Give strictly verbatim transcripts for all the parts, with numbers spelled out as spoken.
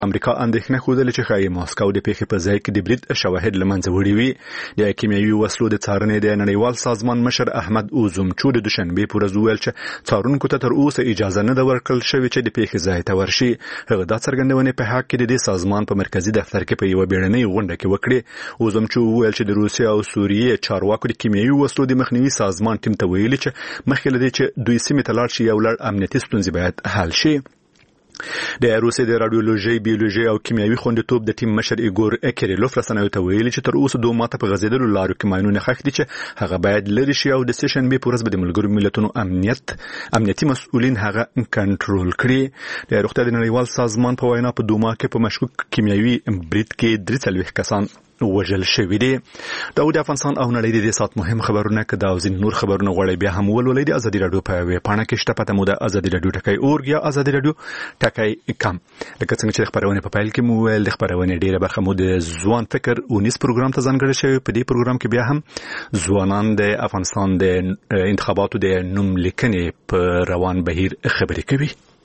امریکا اندېښنه ښودله چې ښایي ماسکو د پیښې په ځای کې د برید شواهد له منځه وړي وي. د کیمیاوي وسلو د څارنې د نړیوال سازمان مشر احمد اوزمچو د دوشنبه په ورځ وویل چې څارونکو ته تر اوسه اجازه نه ده ورکړل شوې چې د پیښې ځای ته ورشي. هغه دا څرګندونه په حق کې د دې سازمان په مرکزی دفتر کې په یو بیړنۍ غونډه کې وکړه. اوزمچو وویل چې د روسیې او سوریې چارواکو د کیمیاوي وسلو د مخنیوي سازمان ټیم ته ویلي چې مخکې له دې چې دوی سیمې ته لاړ شي یو لړ امنیتي ستونزې باید حل شي. د روسیې د رادیولوژي، بیولوژي او کیمیاوي خوندیتوب د ټیم مشر ایګور کریلوف رسنیو ته ویلي چې تر اوسه دوه ماته په غځېدلو لارو کې ماینونه ښخ دي چې هغه باید لري شي او د سیشنبه په ورځ به د ملګرو ملتونو امنیت امنیتي مسؤلین هغه کنټرول کړي. د روغتیا د نړیوال سازمان په وینا په دوما کې په مشکوک کیمیاوي برید کې درې څلوېښت کسان وژل شوي دي. دا د افغانستان او نړۍ د دې سات مهم خبرونه که دا او ځین نور خبرونه غواړئ بیا هم ولولئ د ازادي راډیو په ویب پاڼه کې شته. پته مو د ازادي راډیو ټکی اورګ یا ازادي راډیو ټکی کم. لکه څنګه چې خبرونه په پیل کې مو ویل د خبرونه ډیره برخه مو د ځوان فکر اونیس پروګرام ته ځانګړی شوی. په دې پروګرام کې بیا هم ځوانان د افغانستان د انتخاباتو د نوم لیکنې په روان بهیر خبرې کوي.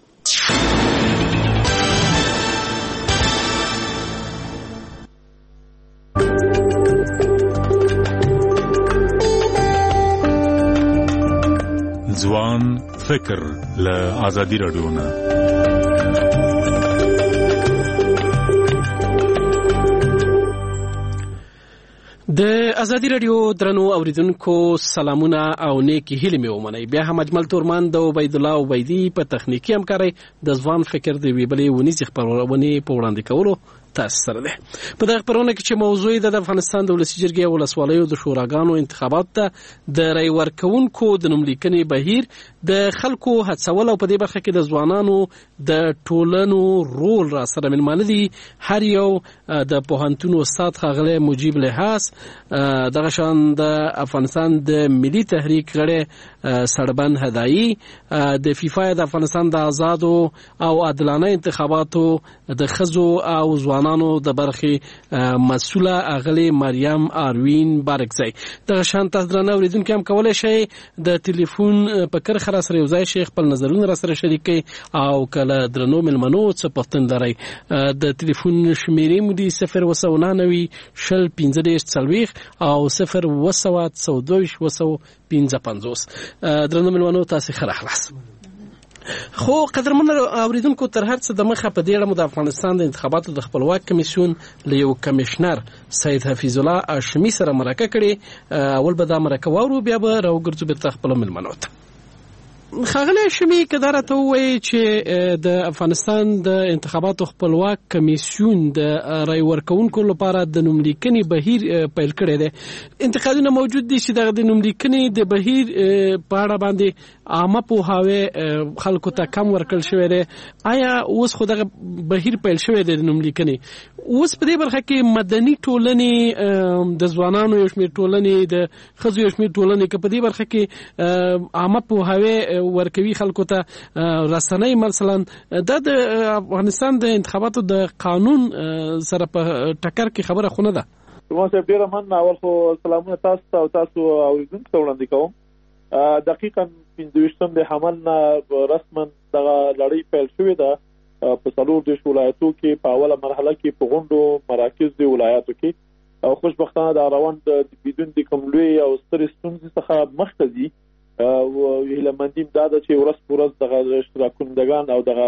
ځوان فکر له ازادي راډیو نه. د ازادي راډیو درنو اوریدونکو سلامونه او نیکی هیلې مې ومنئ. بیا هم اجمل تورمان د عبید الله عبیدی په تخنیکی همکارۍ د ځوان فکر د ویبلې ونیزې خبرونه په وړاندې کولو تاسو سره ده. په دغه خبرونه کې چې موضوع د افغانستان د ولسي جرګې او ولسوالیو د شوراګانو انتخابات ته د رای ورکونکو د نوملیکنې بهیر د خلکو هڅول او په دې برخه کې د ځوانانو د ټولنو رول را سره ملمانه دي. هر یو د پوهنتون استاد ښاغلی مجیب لحاظ، دغه شان د افغانستان د ملي تحریک غړی سړبن هدایي، د فیفا د افغانستان د آزادو او عادلانه انتخاباتو د ښځو او ځوانانو د برخې مسؤله اغلی مریم اروین بارکزی. دغه شان تاسو درنه اوریدونکو هم کولای شئ د ټلیفون په کرخه را سره یو ځای شي خپل نظرونه را سره شریکي او کله درنو ملمنو څه پوښتنه لرئ. د ټلیفون شمیرې مو دي صفر اوه نهه نوي شل پنځه دېرش څلوېښت او صفر اوه سوه څلور دویشت اوه سوه پنځه پنځوس. درنو ملمنو تاسو ښه راغلاست. خو قدرمن اوریدونکو تر هر څه د مخه په دې اړه د افغانستان د انتخاباتو د خپلواک کمیسیون له یو کمشنر سید حفیظ الله هاشمي سره مرکه کړې. اول به دا مرکه واورو بیا به راوګرځو بیرته خپل ملمنو ته. ښاغلی هاشمي که دا راته ووایي چې د افغانستان د انتخاباتو خپلواک کمیسیون د رای ورکوونکو لپاره د نوملیکنې بهیر پیل کړی دی، انتقادونه موجود دي چې دغه د نوملیکنې د بهیر په اړه باندې عامه پوهاوی خلکو ته کم ورکړل شوی دی. آیا اوس خو دغه بهیر پیل شوی دی د نوملیکنې، اوس په دې برخه کې مدني ټولنې د ځوانانو یو شمېر ټولنې د ښځو یو شمېر ټولنې که په دې برخه کې عامه پوهاوی ورکوي خلکو ته رسنۍ مثلا دا د افغانستان د انتخاباتو د قانون سره په ټکر کې خبره خو نه ده؟ ما صاحب ډېره مننه. اول خو سلامونه تاسو ته او تاسو اوریدونکو ته وړاندې کوم. دقیقاً پنځه ویشتم د حمل نه رسما دغه لړۍ پیل شوې ده په څلور دېرش ولایتو کې په اوله مرحله کې په غونډو مراکز د ولایاتو کې او خوشبختانه دا روان د بدون د کوم لوی او سترې ستونزې څخه مخته ځي. هیله مندیم دا ده چې ورځ په ورځ دغه اشتراک کنندګان او دغه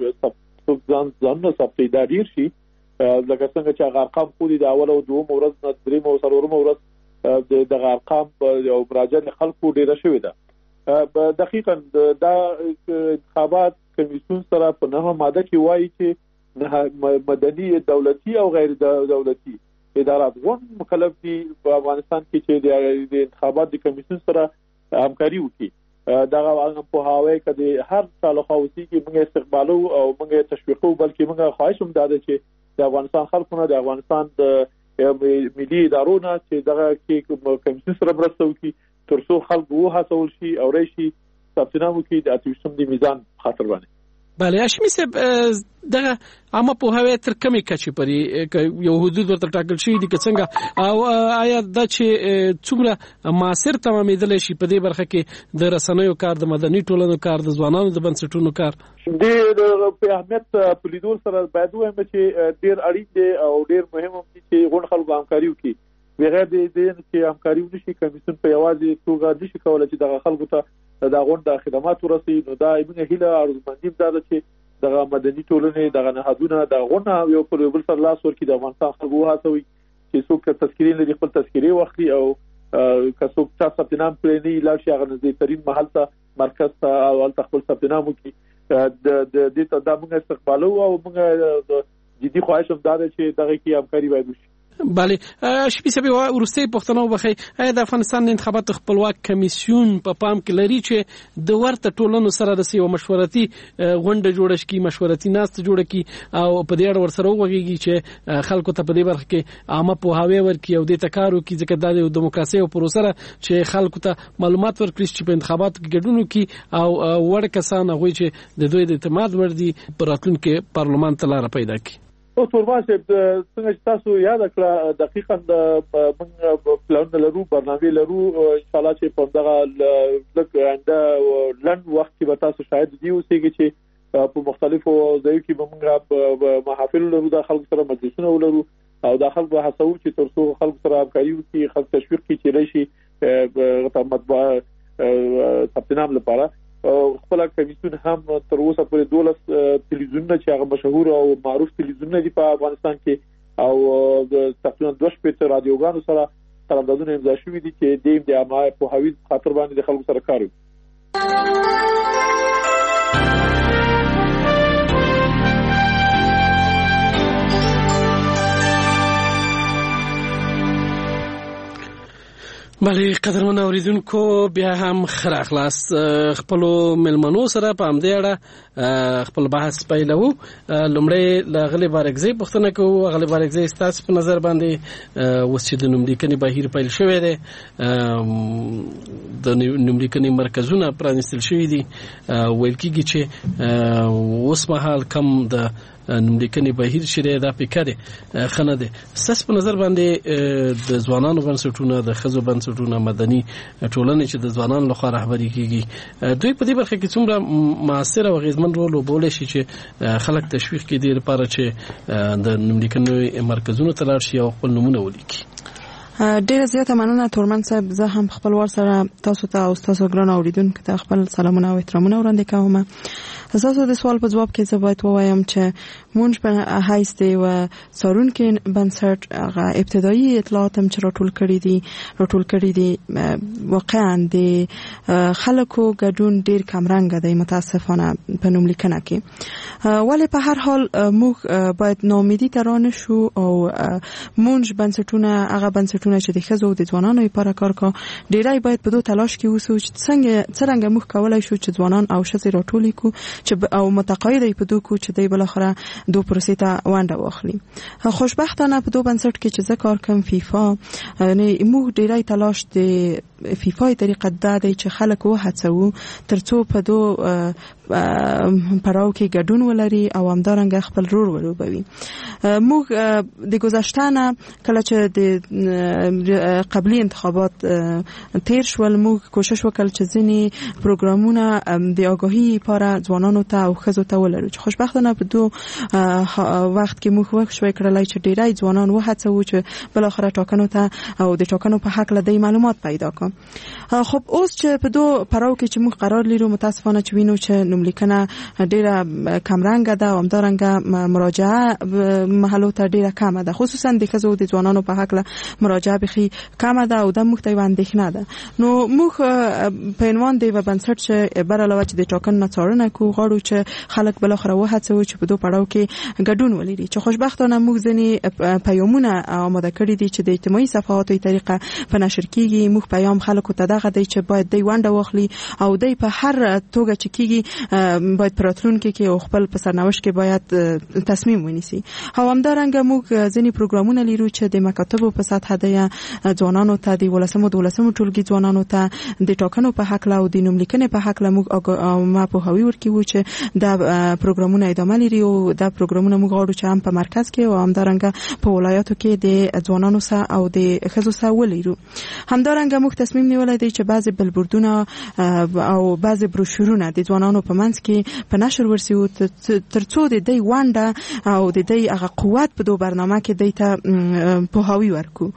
ځان ځانونه ثبت دا ډېر شي. لکه څنګه چې هغه ارقام خو دي د اوله او دویمه ورځ نه درېیمه او څلورمه ورځ دغه ارقام او مراجعه خلکو ډېره شوې ده. دقیقاً دا انتخابات کمیسیون سره په نهمه ماده کې وایي چې مدني دولتي او غیر دولتي ادارات غون مکلف دي په افغانستان کې چې د انتخابات د کمیسیون سره همکاري وکړي. دغه په هاوی کې د هر سال خاصي کې موږ استقبالو او موږ تشویقو، بلکې موږ خواهش هم داده چې د افغانستان خلکونه د افغانستان د ملي ادارو نه چې دغه کې کمیسیون سره مرسته وکړي ترڅو خلک وهڅول شي او راشي ثبت نام وکړي د اته ویشتم د میزان خاطر باندې. بله هاشمي صاحب دغه عامه په هوی تر کومې کچې پرې یو حدود ورته ټاکل شوی دي که څنګه او آیا دا چې څومره معاصر تمامېدلی شي په دې برخه کې د رسنیو کار د مدني ټولنو کار د ځوانانو د بنسټونو کار د په اهمیت په لیدو سره باید وایم چې ډېر اړین دی او ډېر مهم هم دي چې غون خلکو همکاري وکړي بغیر د دې چې همکاري ونشي کمیسیون په یوازې توګه نشي کولای چې دغه خلکو ته دا غون د خدمات ورسي نو دا موږ هیله ارزمندیم دا چې دغه مدني ټولنې دغه نهادونه د غونه یو پر بل سره لاس ورکړي د افغانستان خلکو هڅوي چې څوک تذکیرې لري خپل تذکیرې واخلي او که څوک تاسو ثبت نام کړی نه لاړ شي هغه نږدې ترين محل ته مرکز ته او ال خپل ثبت نام وکړي د د دې ته د موږ استقبالو او موږ جدي خواهش هم دا چې دغه کې همکاري باید وشي. بله شپې سبي ورسته پښتنو بخي اې د افغانستان انتخابات خپلواک کمیسیون په پام کې لري چې د ورته ټولنو سره د سیو مشورتي غونډه جوړه شي مشورتي ناست جوړه کی او په دې اړه ورسره وغږیږي چې خلکو ته په دې برخه کې عامه پوهاوی ورکړي او د تکارو کې ځکه د دیموکراسي او پروسه چې خلکو ته معلومات ورکړي چې په انتخاباتو کې ګډون وکړي او وړ کسان هغه چې د دوی د اعتماد ور دي پر راتلونکي پارلمان ته لار پیدا کړي. او تورمان چې څنګه چې تاسو یاد کړه دقیقاً د موږ پلان لرو برنامه لرو ان شاء الله چې په دغه لږ انده لند وخت کې به تاسو شاید دی اوسېږي چې په مختلفو ځایو کې به موږ محافل لرو د خلکو سره مجلسونه ولرو او د خلکو هڅو چې تر څو خلکو سره همکاري وکړي خلک تشویق کړي چې راشي په مطبوعه ثبت نام لپاره خپل کمیسیون هم تر اوسه پورې دولس تلویزیونونه چې هغه مشهور او معروف تلویزیونونه دي په افغانستان کې او د تقریبا دوه شپږ رادیوګانو سره قراردادونه امضا شوي دي چې د دې عامه په هوی خاطر باندې د خلکو سره کار کوي. بله قدرمن اوریدونکو بیا هم خره خلاص خپل ملمنو سره په همدې اړه خپل بحث پیلو. لومړی له غلي بارګزي پوښتنه کوو غلي بارګزي ستاسو په نظر باندې اوس چې د نوملیکنې بهیر پیل شوی دی د نوملیکنې مرکزونه پرانیستل شوي دي ویل کېږي چې اوس مهال کم د نوملیکنې بهیر شری دا فکر خنه دي ساس په نظر باندې د ځوانانو بنسټونه د خزو بنسټونه مدني ټولنې چې د ځوانانو لخوا رهبري کیږي دوی په دې برخه کې څومره مؤثر او غیرمن رول وبولې شي چې خلک تشویق کړي لپاره چې د نوملیکنې مرکزونو ته لاړ شي او خپل نمونه ولیکي. ډیره زیاته مننه تورمن صاحب زه هم خپل ور سره تاسو ته او تاسو ګران اوریدونکو ته خپل سلامونه او احترامونه وړاندې کوم. تاسو د سوال په جواب کې زه باید ووایم چې مونږ په حیث دی و څارونکو بنسټ هغه ابتدایي اطلاعات هم چې راټول کړي دي راټول کړي دي واقعا د خلکو ګډون ډیر کمرنګ دی متاسفانه په نوملیکنه کې ولی په هر حال موږ باید ناامیدي ترانه شو او مونږ بنسټونه هغه بنسټونه چې د خزو د ځوانانو لپاره کار کوي ډیرای باید په دوه تلاش کې وسو چې څنګه څنګه موږ کولای شو چې ځوانان او ښځې راټول کړو چې او متقاعد په دوه کو چې دی بل اخره دو پروسې ته وانډه واخلي. خوشبختانه په دوه بنسټ کې چې ذکر کوم فیفا نه موږ ډیرای تلاش د فیفا طریقه دا دی چې خلک وهڅو ترڅو په دوه پړاو کې ګډون ولري او همدارنګه خپل رول ولوبوي. موږ د گذشتهانه کله چې د قبلي انتخابات تیر شول موږ کوشش وکړ چې ځینی پروګرامونه د آگاهی لپاره ځوانانو ته او ښځو ته ولرو چې خوشبختانه په دوه وخت کې موږ وښوي کړلای چې ډیرای ځوانان وهڅو چې بل اخره ټاکنو ته او د ټاکنو په حق لدی معلومات پیدا کړي. خب اوس چې په دوه پړاو کې چې موږ قرار لرو متاسفانه چې وینو چې نوملیکنه ډیره کمرنګه ده او همدارنګه مراجعه محلو ته ډیره کمه ده خصوصا د ښځو د ځوانانو په حق له مراجعه بخي کمه ده او د موږ ته اندېښنه ده. نو موږ په عنوان دی و بنسټ چې بر علاوه چې د ټاکنو نه څارنه کوو غواړو چې خلک بل اخره وهڅوي چې په دوه پړاو کې ګډون ولري چې خوشبختانه موږ ځنې پیغامونه آماده کړي دي چې د اجتماعي صفحاتو طریقه په نشر کیږي. موږ پیغام خلکو ته دغه دی چې باید دی وانډه واخلي او دی په هر توګه چې کیږي باید پراتلون کې کې او خپل په سرنوشت کې باید تصمیم ونیسي. او همدارنګه موږ ځینې پروګرامونه لرو چې د مکاتبو په سطح د ځوانانو ته د ولسمو دولسمو ټولګي ځوانانو ته د ټاکنو په حق له او د نوملیکنې په حق له موږ ما په هوی ورکیو چې دا پروګرامونه ادامه لري او دا پروګرامونه موږ غواړو چې هم په مرکز کې او همدارنګه په ولایاتو کې د ځوانانو سره او د ښځو سره ولرو. همدارنګه موږ تصمیم نیولای دی چې بعضی بلبوردونه او بعضی بروشورونه د ځوانانو په منځ کې په نشر ورسیو ترڅو د دې وانډه او د دې هغه قوت په دوه برنامه کې دیتا په هوی ورکو.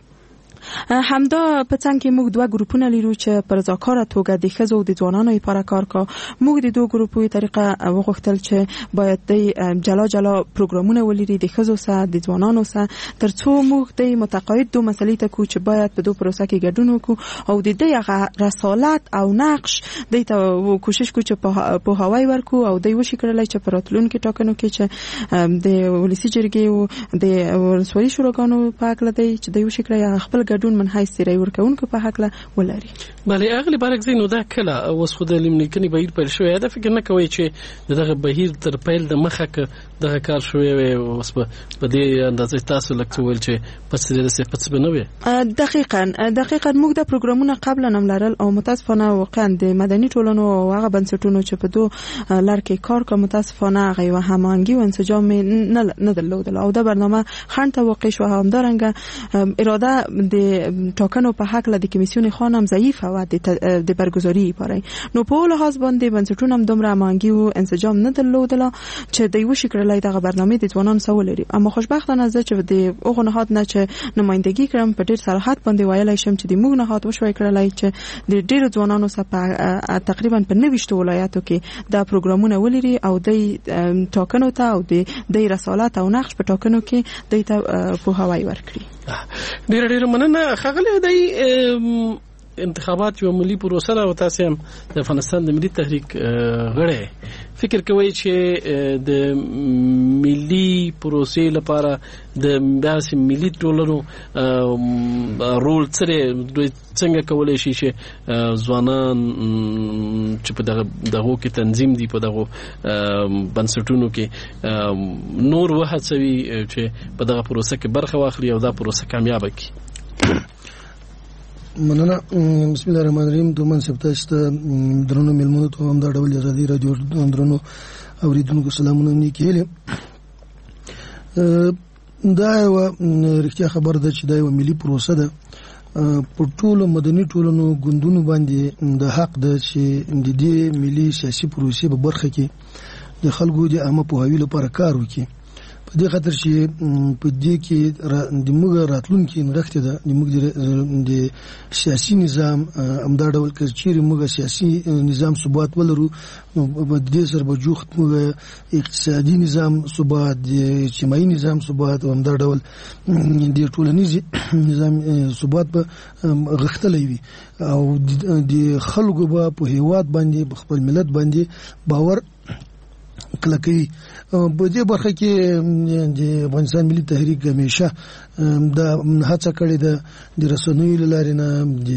همدا په څنګه کې موږ دوه ګروپونه لرو چې پر ځکاره توګه د ښځو او د ځوانانو لپاره کار کوي. موږ د دوه ګروپونو طریقه وغوښتل چې باید د جلا جلا پروګرامونه ولري د ښځو سره د ځوانانو سره ترڅو موږ د متقاعد دوه مسلې ته کو چې باید په دوه پروسه کې ګډون وکړو او د دې هغه رسالت او نقش د ته کوشش کو چې په هوای ورکو او د وشي کړلای چې پر راتلونکو ټاکنو کې چې د ولسی جرګې او د ولسوالي شوراګانو په اړه دی چې د وشي کړی خپل ګډون منحیث سره ورکوونکو په حق له ولري. بله اغلی بارک زینو دا کله اوس خو د لیمنیکني بهیر پیل شوی دا فکر نه کوي چې دغه بهیر تر پیل د مخه ک دغه کار شوی وي اوس په دې اندازې تاسو لکه ول چې پس دې څه پس بنوي. دقیقاً دقیقاً موږ د پروګرامونو قبل نم لرل او متاسفانه واقعا د مدني ټولنو او هغه بنسټونو چې په دوه لار کې کار کوي متاسفانه هغه و هماهنګي او انسجام نه نه درلودل او دا برنامه خنډ واقع شو. همدارنګه اراده د ټاکنو په حق له د کمیسیون خانم ضعیفه و د برگزاری لپاره نو په لحاظ باندې بنسټونه هم دومره مانګي او انسجام نه درلودل چې د یو شکرلای دغه برنامه د ځوانانو سره لري. اما خوشبختانه زه چې د اوغه نهاد نه چې نمائندګي کړم په ډیر صراحت باندې ویلای شم چې د موږ نهاد وشوي کړلای چې د ډیرو ځوانانو سره تقریبا په نوښت ولایاتو کې دا پروګرامونه ولري او د ټاکنو ته او د رسالت او نقش په ټاکنو کې د ته په هوای ورکړي. ډیر ډیر مننه خغلی دی. انتخابات یو ملي پروسه او تاسو هم د افغانستان د ملي تحریک غړي فکر کوي چې د ملي پروسې لپاره د داسې ملي ټولنو رول سره څنګه کولای شي چې ځوانان چې په دغه دغه کې تنظیم دي په دغه بنسټونو کې نور وهڅوي چې په دغه پروسه کې برخه واخلي او دا پروسه کامیاب کړي. مننه. بسم الله الرحمن الرحیم. دومن سپتاست درنو ملمنو ته هم دا ډول ازادي رادیو درنو اوریدونکو سلامونه نیکېله. دا یو رښتیا خبر ده چې دا یو ملي پروسه ده په ټولو مدني ټولنو ګوندونو باندې د حق ده چې د دې ملي سیاسي پروسې په برخه کې د خلکو د عامه پوهاوي لپاره کار وکړي. په دې خاطر چې په دې کې د موږ راتلونکي نرخته ده د موږ د سیاسي نظام امدا ډول کې چې موږ سیاسي نظام ثبات ولرو په دې سره به جوخت موږ اقتصادي نظام ثبات د اجتماعي نظام ثبات او امدا ډول د ټولنیز نظام ثبات په غختلې وي او د خلکو په هیواد باندې په خپل ملت باندې باور کلکې. په دې برخه کې د افغانستان ملي تحریک همیشه دا هڅه کړې ده د رسنیو لارې نه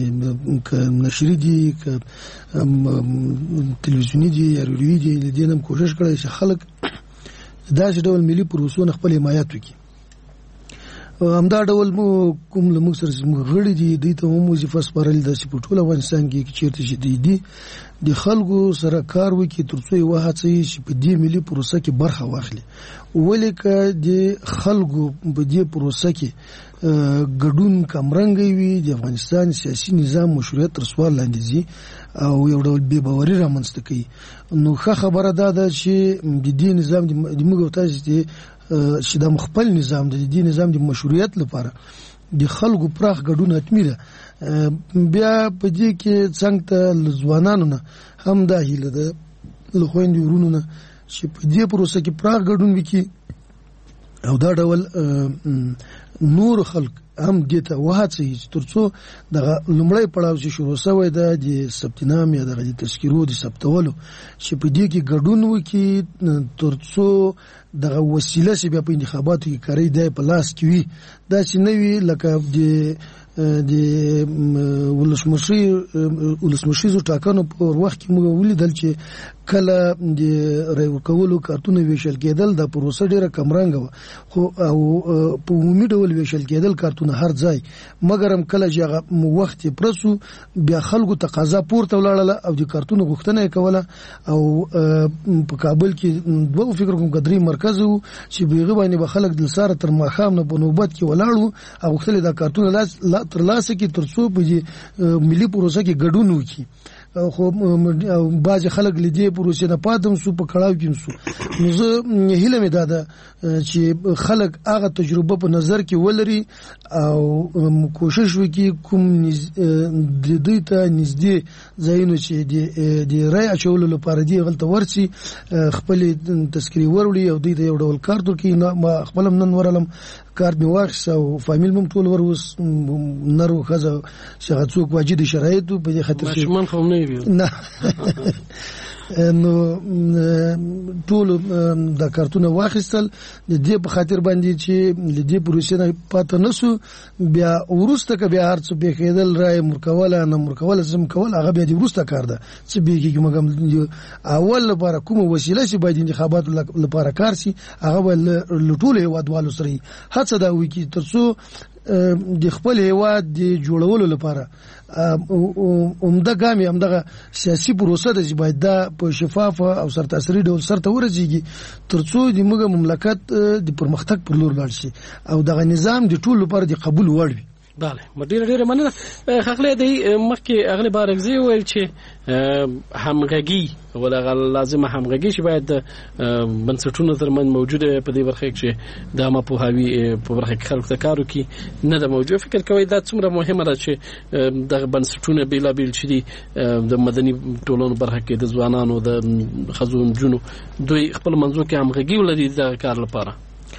د نشري دي ک تلویزیونی دي یا رادیوي دي د دې نم کوشش کړې چې خلک داسې ډول ملي پروسونه خپل حمایت وکړي. همدا ډول مو کوم له موږ سره غړي دي د ته هم وظیفه سپارل د سپورټول افغانستان کې چیرته شي دي د خلکو سره کار وکړي ترڅو یو هڅه شي په دې ملي پروسه کې برخه واخلي. ولیکه د خلکو په دې پروسه کې ګډون کمرنګي وي د افغانستان سیاسي نظام مشروعیت تر سوال لاندې ځي او یو ډول بې باوري رامنځته کوي. نو ښه خبره ده دا چې د دې نظام د موږ تاسو چې د خپل نظام د دې نظام د مشروعیت لپاره د خلکو پراخ ګډون حتمي ده. بیا په دې کې څنګه ته ځوانانو نه هم دا هیله ده له خويندې ورونو نه چې په دې پروسه کې پراخ ګډون وکړي او دا ډول نور خلک هم دې ته وهڅوي ترڅو د لومړی پړاو چې شروع شوی ده د ثبتنام یا د تذکرو د ثبتولو چې په دې کې ګډون وکړي ترڅو دغه وسیله چې بیا په انتخاباتو کې کاری دی په لاس کې وي دا چې نه وي لکه د د ولسمشي ولسمشي ټاکنو په وخت کې موږ ولیدل چې کله د رای کولو کارتونه ویشل کېدل د پروسه ډیره کمرنګ و خو او په عمومي ډول ویشل کېدل کارتونه هر ځای مګر هم کله چې هغه وخت پرسو بیا خلکو تقاضا پورته ولاړله او د کارتونه غوښتنه کوله او په کابل کې دوه فکر کوم قدرې مرکز وو چې بیغه باندې به خلک د ساره تر ماخام نه په نوبت کې ولاړو او خپل د کارتونه لاس تر لاسه کې ترڅو په ملي پروسه کې ګډون وکړي خو باج خلک لیدې پروسې نه پاتم سو په کړهو کې سو نو زه هیله مې داده چې خلک هغه تجربه په نظر کې ولري او کوشش وکړي کوم د دوی ته نږدې ځایونه چې د رای اچولو لپاره دی غلطه ورسي خپل تذکری وروړي او دوی ته یو ډول کارت ورکړي ما خپل نن ورلم کارت می واخس او فامیل مم ټول ور نرو خزه شغڅوک واجد شرایط په دې خاطر چې ماشومان خو نه وي نه نو ټول د کارتونه واخیستل د دې په خاطر باندې چې د دې پروسې نه پاتې نسو بیا ورسته ک بیا هرڅ به کېدل رای مرکواله نه مرکواله زم کول هغه بیا د ورسته کار ده چې به کې مګم اول لپاره کومه وسیله چې باید انتخابات لپاره کار شي هغه ول ټول هوادوالو سره هڅه دا وي چې ترڅو د خپل هواد د جوړولو لپاره عمده ګامي همدغه سیاسي پروسه د باید دا په شفاف او سرتاسري ډول سرته ورځيږي ترڅو د موږ مملکت د پرمختګ پر لور لاړ شي او دغه نظام د ټول لپاره د قبول وړ وي. بله مدیر ډیره مننه. خغله دی مخکې اغلی بارګزی ویل چې همغږي ولغه لازمه همغږي چې باید بنسټونو ترمن موجوده په دې برخه کې د ما په هاوی په برخه کې خلک کارو کې نه د موجود فکر کوي دا څومره مهمه ده چې د بنسټونو بیلا بیل شدي د مدني ټولنو برخه کې د ځوانانو د خزون جنو دوی خپل منځو کې همغږي ولري د کار لپاره.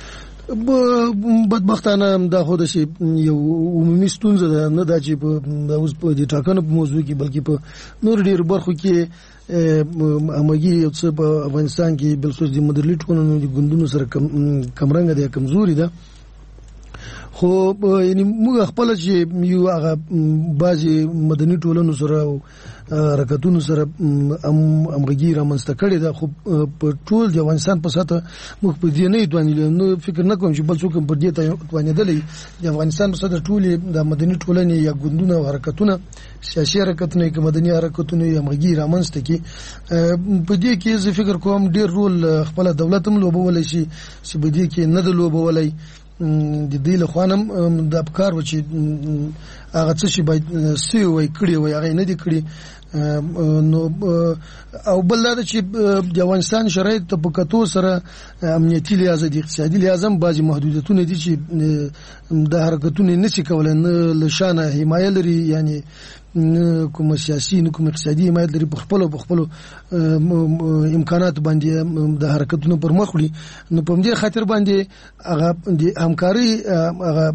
بدبختانه دا خو د شي یو عمومي ستونزه ده نه دا چې په اوس په دې ټاکنو په موضوع کې بلکې په نور ډیر برخو کې همغږي یو څه په افغانستان کې بل څه د مدرلي ټولنو د ګوندونو سره کمرنګ ده کمزوري ده خو یعنی موږ خپل چې یو هغه بعضي مدني ټولنو سره حرکتونو سره همغږي رامنځته کړې ده خو په ټول د افغانستان په ساته موږ په دې نه توانیږو نو فکر نه کوم چې بل څوک په دې توانیدلې د افغانستان په ساته ټول د مدني ټولنې یا ګوندونه او حرکتونه سیاسي حرکتونه کې مدني حرکتونه همغږي رامنځته کی په دې کې زه فکر کوم ډېر رول خپل دولت هم لوبولای شي چې په دې کې نه د لوبولای د دې له خوانم د افکار و چې هغه څه چې باید سی وای کړی وای هغه نه دي کړی نو او بل دا چې د افغانستان شرایط ته په کتو سره امنیتي لحاظ د اقتصادي لحاظ هم بعضي محدودیتونه دي چې د حرکتونو نشي کولای نه لشانه حمایت لري یعنی کوم سیاسي نو کوم اقتصادي حمایت لري په خپل په خپل امکانات باندې د حرکتونو پر مخ وړي نو په دې خاطر باندې هغه د همکاري هغه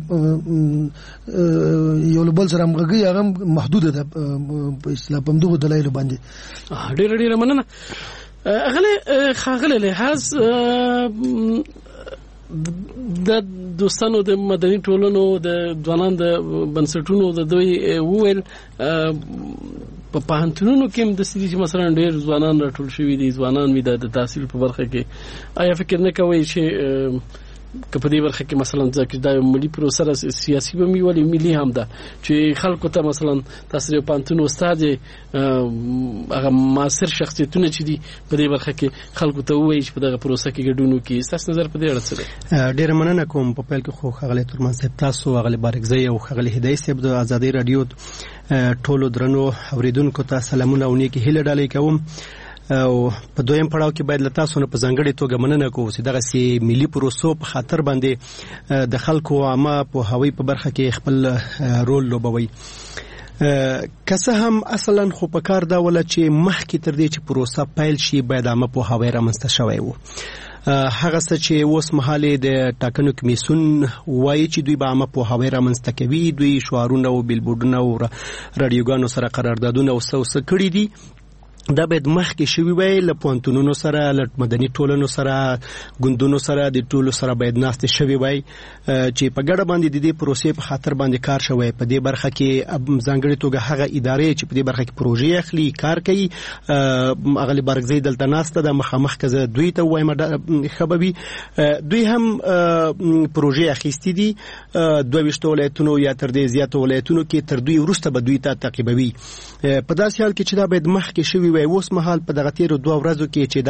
یو بل سره همغږي هغه محدود ده په اسلام په دغه دلایل باندې. ډېر ډېر مننه. اغله خاغله لحاظ د دوستانو د مدني ټولنو د ځوانان د بنسټونو د دوی وویل په پاهنتونونو کې هم د سړي چې مثلا ډېر ځوانان راټول شوي دي ځوانان وي د تحصیل په برخه کې آیا فکر نه کوي چې په دې برخه کې مثلا ځکه دا ملي پروسه سیاسي به میولي ملي هم ده چې خلکو ته مثلا تاسو په پانتونو استاد هغه ماسر شخصیتونه چې دي په دې برخه کې خلکو ته وایي چې په دغه پروسه کې ګډون وکړي تاسو نظر په دې اړه څه دی؟ ډېر مننه کوم په پیل کې خو خغلی ترمن صاحب تاسو غلی بارګزی او خغلی هدایت صاحب د ازادي رادیو ټولو درنو اوریدونکو ته سلامونه او نیکی هیله ډالۍ کوم او په دویم پړاو کې باید لتا سونه په ځنګړې توګه مننه کوو چې دغه سي ملي پروسو په خاطر باندې د خلکو عامه په هوی په برخه کې خپل رول لوبوي کسه هم اصلا خو په کار دا ولا چې مخکې تر دې چې پروسه پیل شي باید عامه په هوی رامنځته شوی وو هغه څه چې اوس مهاله د ټاکنو کمیسون وایي چې دوی به عامه په هوی رامنځته کوي دوی شعارونه او بیلبورډونه او رادیوګانو سره قراردادونه او څه څه کړی دي دا باید مخکې شوي وای له پوهنتونونو سره له مدني ټولنو سره ګوندونو سره د ټولو سره باید ناستې شوي وای چې په ګډه باندې د دې پروسې په خاطر باندې کار شوی په دې برخه کې ځانګړې توګه هغه ادارې چې په دې برخه کې پروژې اخلي کار کوي اغلی بارګزی دلته ناسته د مخامخ کزه دوی ته وایم خبري دوی هم پروژې اخیستې دي دوه ویشت ولایتونو یا تر دې زیات ولایتونو کې تر دوی وروسته به دوی ته تعقیبوي په داسې حال کې چې دا باید مخکې شوي وای اوس مهال په دغه تیرو دوه ورځو کې چې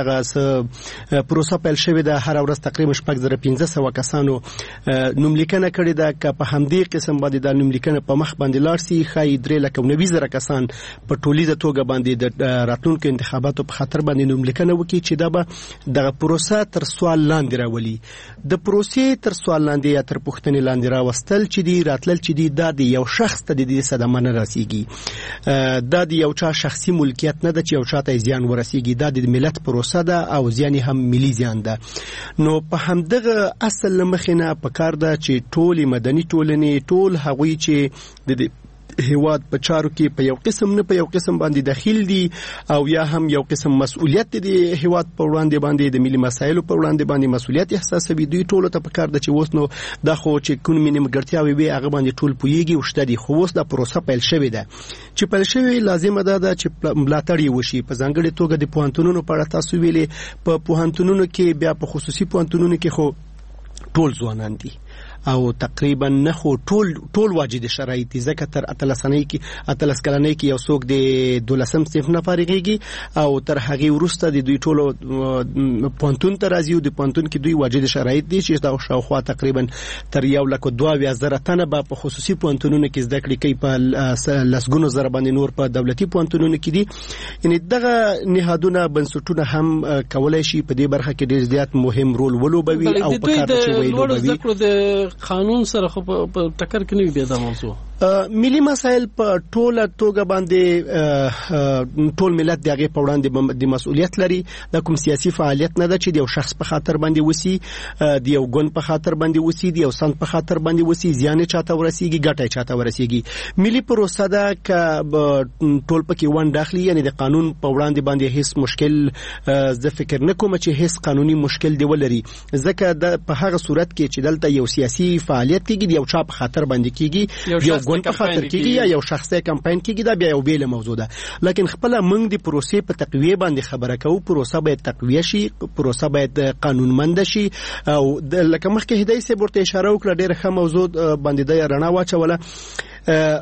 دغه پروسه پیل شوې ده هر ورځ تقریبا شپږ زره پنځه سوه کسانو نوملیکنه کړې ده که په همدې قسم باندې د نوملیکنه په مخ باندې لاړ سي ښایي درې لکه نوي زره کسان په ټولیزه توګه باندې د راتلونکو انتخاباتو په خاطر باندې نوملیکنه وکړي چې دا به دغه پروسه تر سوال لاندې راولي د پروسې تر سوال لاندې یا تر پوښتنې لاندې راوستل چې دی راتلل چې دی دا د یو شخص ته د دې صدمه نه رسیږي دا د یو چا شخصي ملکیت نه ده چې یو چاته زیان ورسیږي دا د ملت پروسه ده او زیان هم ملي زیان ده نو په همدغه اصل مخینه په کار ده چې ټول مدني ټولنې ټول هغوی چې د هیواد په چارو کې په یو قسم نه په یو قسم باندې داخل دي او یا هم یو قسم مسؤلیت دی هیواد په وړاندې باندې د ملي مسایلو په وړاندې باندې مسؤلیت احساسوي دوی ټول ته په کار ده چې اوس نو دا خو چې کوم نیمګړتیاوي وي هغه باندې ټول پویږي او شته دي خو اوس دا پروسه پیل شوې ده چې پیل شوې لازمه ده دا چې ملاتړ وشي په ځانګړي توګه د پوهنتونونو په اړه تاسو ویلې په پوهنتونونو کې بیا په خصوصي پوهنتونونو کې خو ټول ځوانان دي او تقریبا نه خو ټول ټول واجد شرایط ځکه تر اتلسنۍ کې اتلس کلنۍ کې یو څوک د دولسم صنف نه فارغېږي او تر هغه وروسته د دوی ټولو پوهنتون ته راځي او د پوهنتون کې دوی واجد شرایط دي چې دا شاوخوا تقریبا تر یو لک دوه اویا زره تنه به په خصوصي پوهنتونونو کې زده کړې کوي په لسګونو زره باندې نور په دولتي پوهنتونونو کې دي یعنی دغه نهادونه بنسټونه هم کولای شي په دې برخه کې ډېر زیات مهم رول ولوبوي او په کار کې ویلوبوي قانون سره خو په ټکر کې نه وي دا موضوع ملي مسایل په ټوله توګه باندې ټول ملت دغه په وړاندې د مسؤلیت لري د کوم سیاسي فعالیت نه ده چې د یو شخص په خاطر باندې وسی د یو ګوند په خاطر باندې وسی د یو سند په خاطر باندې وسی زیان چاته ورسیږي ګټه چاته ورسیږي ملي پروسه ده ک ټول پکې ون داخلي یعنی د قانون په وړاندې باندې هیڅ مشکل زه فکر نه کوم چې هیڅ قانوني مشکل دی ولري ځکه د په هغه صورت کې چې دلته یو سیاسي فعالیت کیږي یو چا په خاطر باندې کیږي یو ګوند په خاطر کیږي یا یو شخصي کمپاین کیږي دا بیا یو بیل موضوع ده لکه خپل موږ د پروسې په تقویه باندې خبره کوو پروسه باید تقویه شي پروسه باید قانونمند شي او لکه مخکې هدايه سه ورته اشاره وکړه ډیره ښه موضوع باندې د رڼا واچوله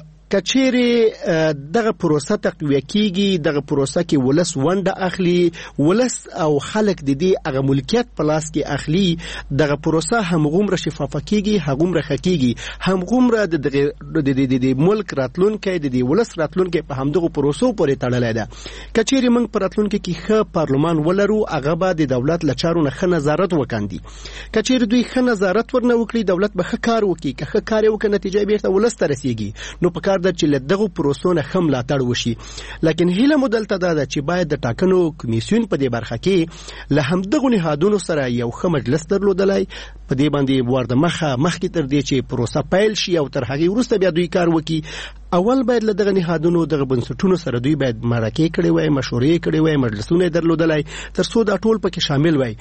کچېری دغه پروسه تقویه کیږي دغه پروسه کې ولس ونده اخلي ولس او خلک د دې هغه ملکیت په لاس کې اخلي دغه پروسه همغومره شفافه کیږي هغومره خکېږي همغومره د د ملک راتلونکي د دې ولس راتلونکي په همدغه پروسو پورې تړلې ده کچېری موږ پر راتلونکي کې ښه پارلمان ولرو هغه به د دولت لچارو نه ښه نظارت وکاندي کچېری دوی ښه نظارت ورنه وکړي دولت به ښه کار وکړي که ښه کار وکړي نتیجه بیرته ولس ته رسیږي نو په کار د چې دغه پروسونه خم لا تړ وشي لکه هیله مدلته ده چې باید د ټاکنو کمیسیون په دې برخه کې له همدغه نهادونو سره یو ښه مجلس درلودلای په دې باندې ورده مخه مخکې تر دې چې پروسه پیل شي او تر هغه وروسته بیا دوی کار وکړي اول باید له دغه نهادونو دغه بنسټونو سره دوی باید مرکه کړي وای مشورې کړي وای مجلسونه درلودلای تر څو دا ټول پکې شامل وای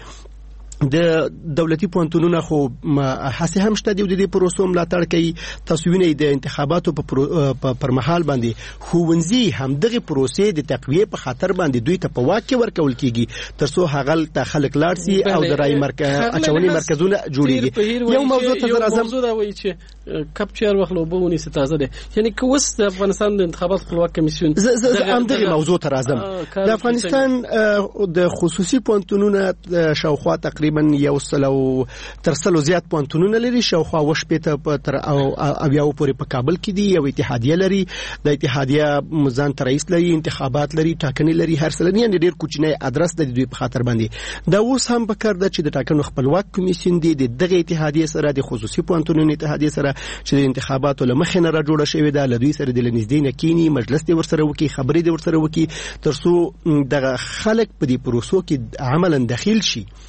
د دولتي پوهنتونونو خو هڅه هم شته د دې پروسو ملاتړ کوي تاسو وینئ د انتخاباتو په پرمحل باندې خوونځي هم دغه پروسې د تقویه په خاطر باندې دوی ته په واقع ورکول کیږي ترڅو هغه ته خلک لاړ سي او د رای مرکز اچونې مرکزونه جوړیږي یو موضوع ته راځم موضوع دا وایي چې کپچر وخت لوبونی ستازه ده یعنی کوس د افغانستان د انتخابات خپلواک کمیسیون هم دغه موضوع ته راځم د افغانستان د خصوصي پوهنتونونو شاوخوا تقریبا تقریبا یو سلو تر سلو زیات پوهنتونونه لري شاوخوا وشپېته په تر او اویاو پورې په کابل کې دي یو اتحادیه لري د اتحادیه ځان ته رئیس لري انتخابات لري ټاکنې لري هر څه لري ډېر کوچنی ادرس د دوی په خاطر باندې دا اوس هم په کار ده چې د ټاکنو خپلواک کمیسیون دی د دغه اتحادیه سره د خصوصي پوهنتونونو اتحادیه سره چې د انتخاباتو لمخې نه را جوړه شوې ده لدوی سره د لنځدې نه کینی مجلس دی ورسره وکي خبرې دی ورسره وکي ترڅو دغه خلک په دې پروسو کې عملاً داخل شي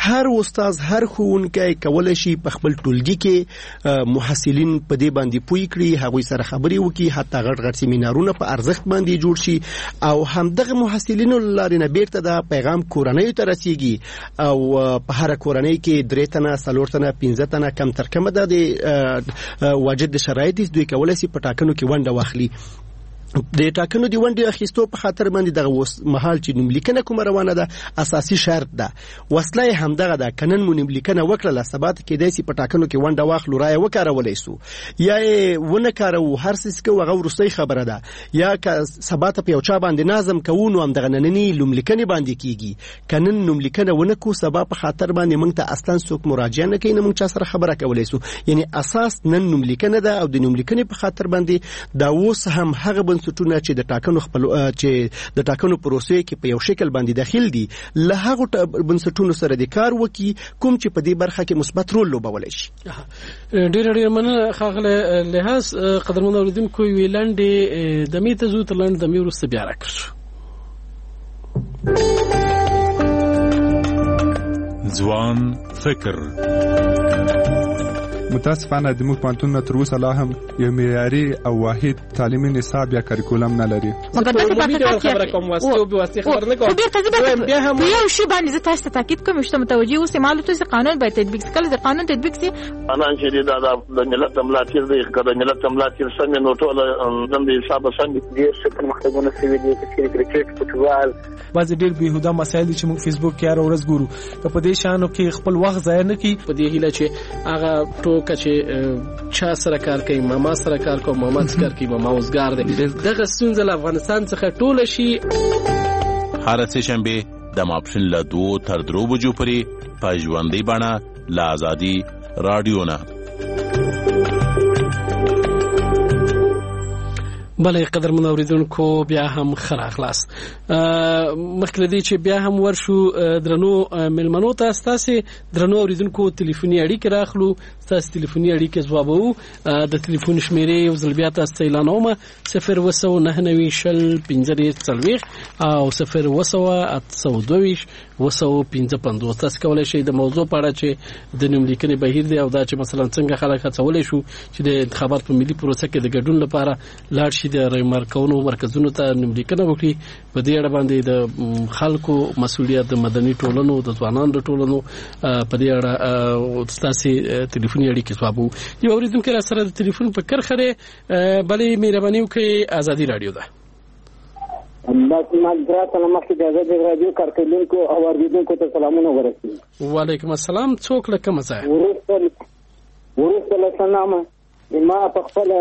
هر استاد هر ښوونکی کولای شي په خپل ټولګي کې محصلین په دې باندې پوي کړي، هغوی سره خبرې وکړي، حتی غټ غټ سیمینارونه په ارزښت باندې جوړ شي او همدغه محصلینو لارې نه بیرته د پیغام کورنۍ ته رسیږي او په هر کورنۍ کې درې تنه څلور تنه پنځه تنه کم تر کمه د واجد شرایط دوی کولای شي په ټاکنو کې ونډه واخلي. د ټاکنو دی ونډې اخیستو په خاطر باندې دغه محل چې نوملیکنه کوم روانه ده اساسي شرط ده. وسله همدغه ده، کنن مو نوملیکنه وکړه ثبات کې دایسي په ټاکنو کې ونډه واخلو رای وکړولای سو یا ونه کارو هر څه کې وغه ورسې خبره ده یا ثبات په یو چا باندې نظم کوونو هم دغه نننی نوملیکنه باندې کیږي. کنن نوملیکنه ونه کو سبب په خاطر باندې موږ ته اصلا څوک مراجعه نه کوي، موږ چا سره خبره کولای سو. یعنی اساس نن نوملیکنه ده او د نوملیکنه په خاطر باندې دا اوس هم هغه بنسټونه چې د ټاکنو خپل چې د ټاکنو پروسې کې په یو شکل باندې داخل دي له هغه بنسټونو سره د کار وکي کوم چې په دې برخه کې مثبت رول لوبولای شي. ډېر ډېر مننه خاغله لحاظ قدرمن اوریدونکو ویلاندې د میته زو تلند د میروس بیا راکړو. ځوان فکر متاسفانه د موږ پانتون تر اوسه لا هم یو معیاري او واحد تعلیمي نصاب یا کریکولم نه لري. مګر دغه خبره کوم واسطه به واسطه خبر نه کوم. بیا هم یو شی باندې زه تاسو ته تاکید کوم چې متوجي اوسه معلومات چې قانون باید تطبیق کړي. د قانون تطبیق سي انا چې دا د ملت ملاتیر دی کله ملت ملاتیر څنګه نو ټول د حساب څنګه دي چې پرمختګونه سوي دي چې کرکټ فوټبال بعض ډېر بهوده مسایل چې موږ فیسبوک کې هر ورځ ګورو په دې شانو کې خپل وخت ضایع نه کړي. په دې هیله چې هغه ټوکه چې چا سره کار کوي ماما سره کار کوي ماما سره کار کوي ماما اوسګار دی دغه ستونزه له افغانستان څخه ټول شي. هر څه شنبه د ماپښین له دوه تر درو بجو پورې په ژوندۍ بڼه له آزادي رادیو نه. بله قدر من اوریدونکو بیا هم خره خلاص مخکې دی چې بیا هم ورشو درنو ملمنو ته تاسو درنو اوریدونکو ټلیفوني اړیکې راخلو تاسو ټلیفوني اړیکې ځوابو د ټلیفون شمیرې یو ځل بیا تاسو اعلانوم صفر وسو نه نوي شل پنځه څلويخ او صفر وسو اته دوه وسو پنځه پنځه تاسو کولای شئ د موضوع په اړه چې د نوملیکنې بهیر دی او دا چې مثلا څنګه خلک هڅولای شو چې د انتخابات په ملي پروسه کې د ګډون لپاره لاړ شي د ریمارکونو مرکزونو ته نوملیکنه وکړي. په دې اړه باندې د خلکو مسؤلیت د مدني ټولنو د ځوانانو د ټولنو په دې اړه تاسو ټلیفوني اړیکې ځوابو. یو اوریدونکو را سره د ټلیفون په کرخره بلې مهرباني وکړئ آزادي رادیو ده. بس مدرسه نمخې د آزادي رادیو کارکونکو او اوریدونکو ته سلامونه ورسوي. وعلیکم السلام. څوک له کومه ځای؟ ورسته ورسته له سلامه ما په خپل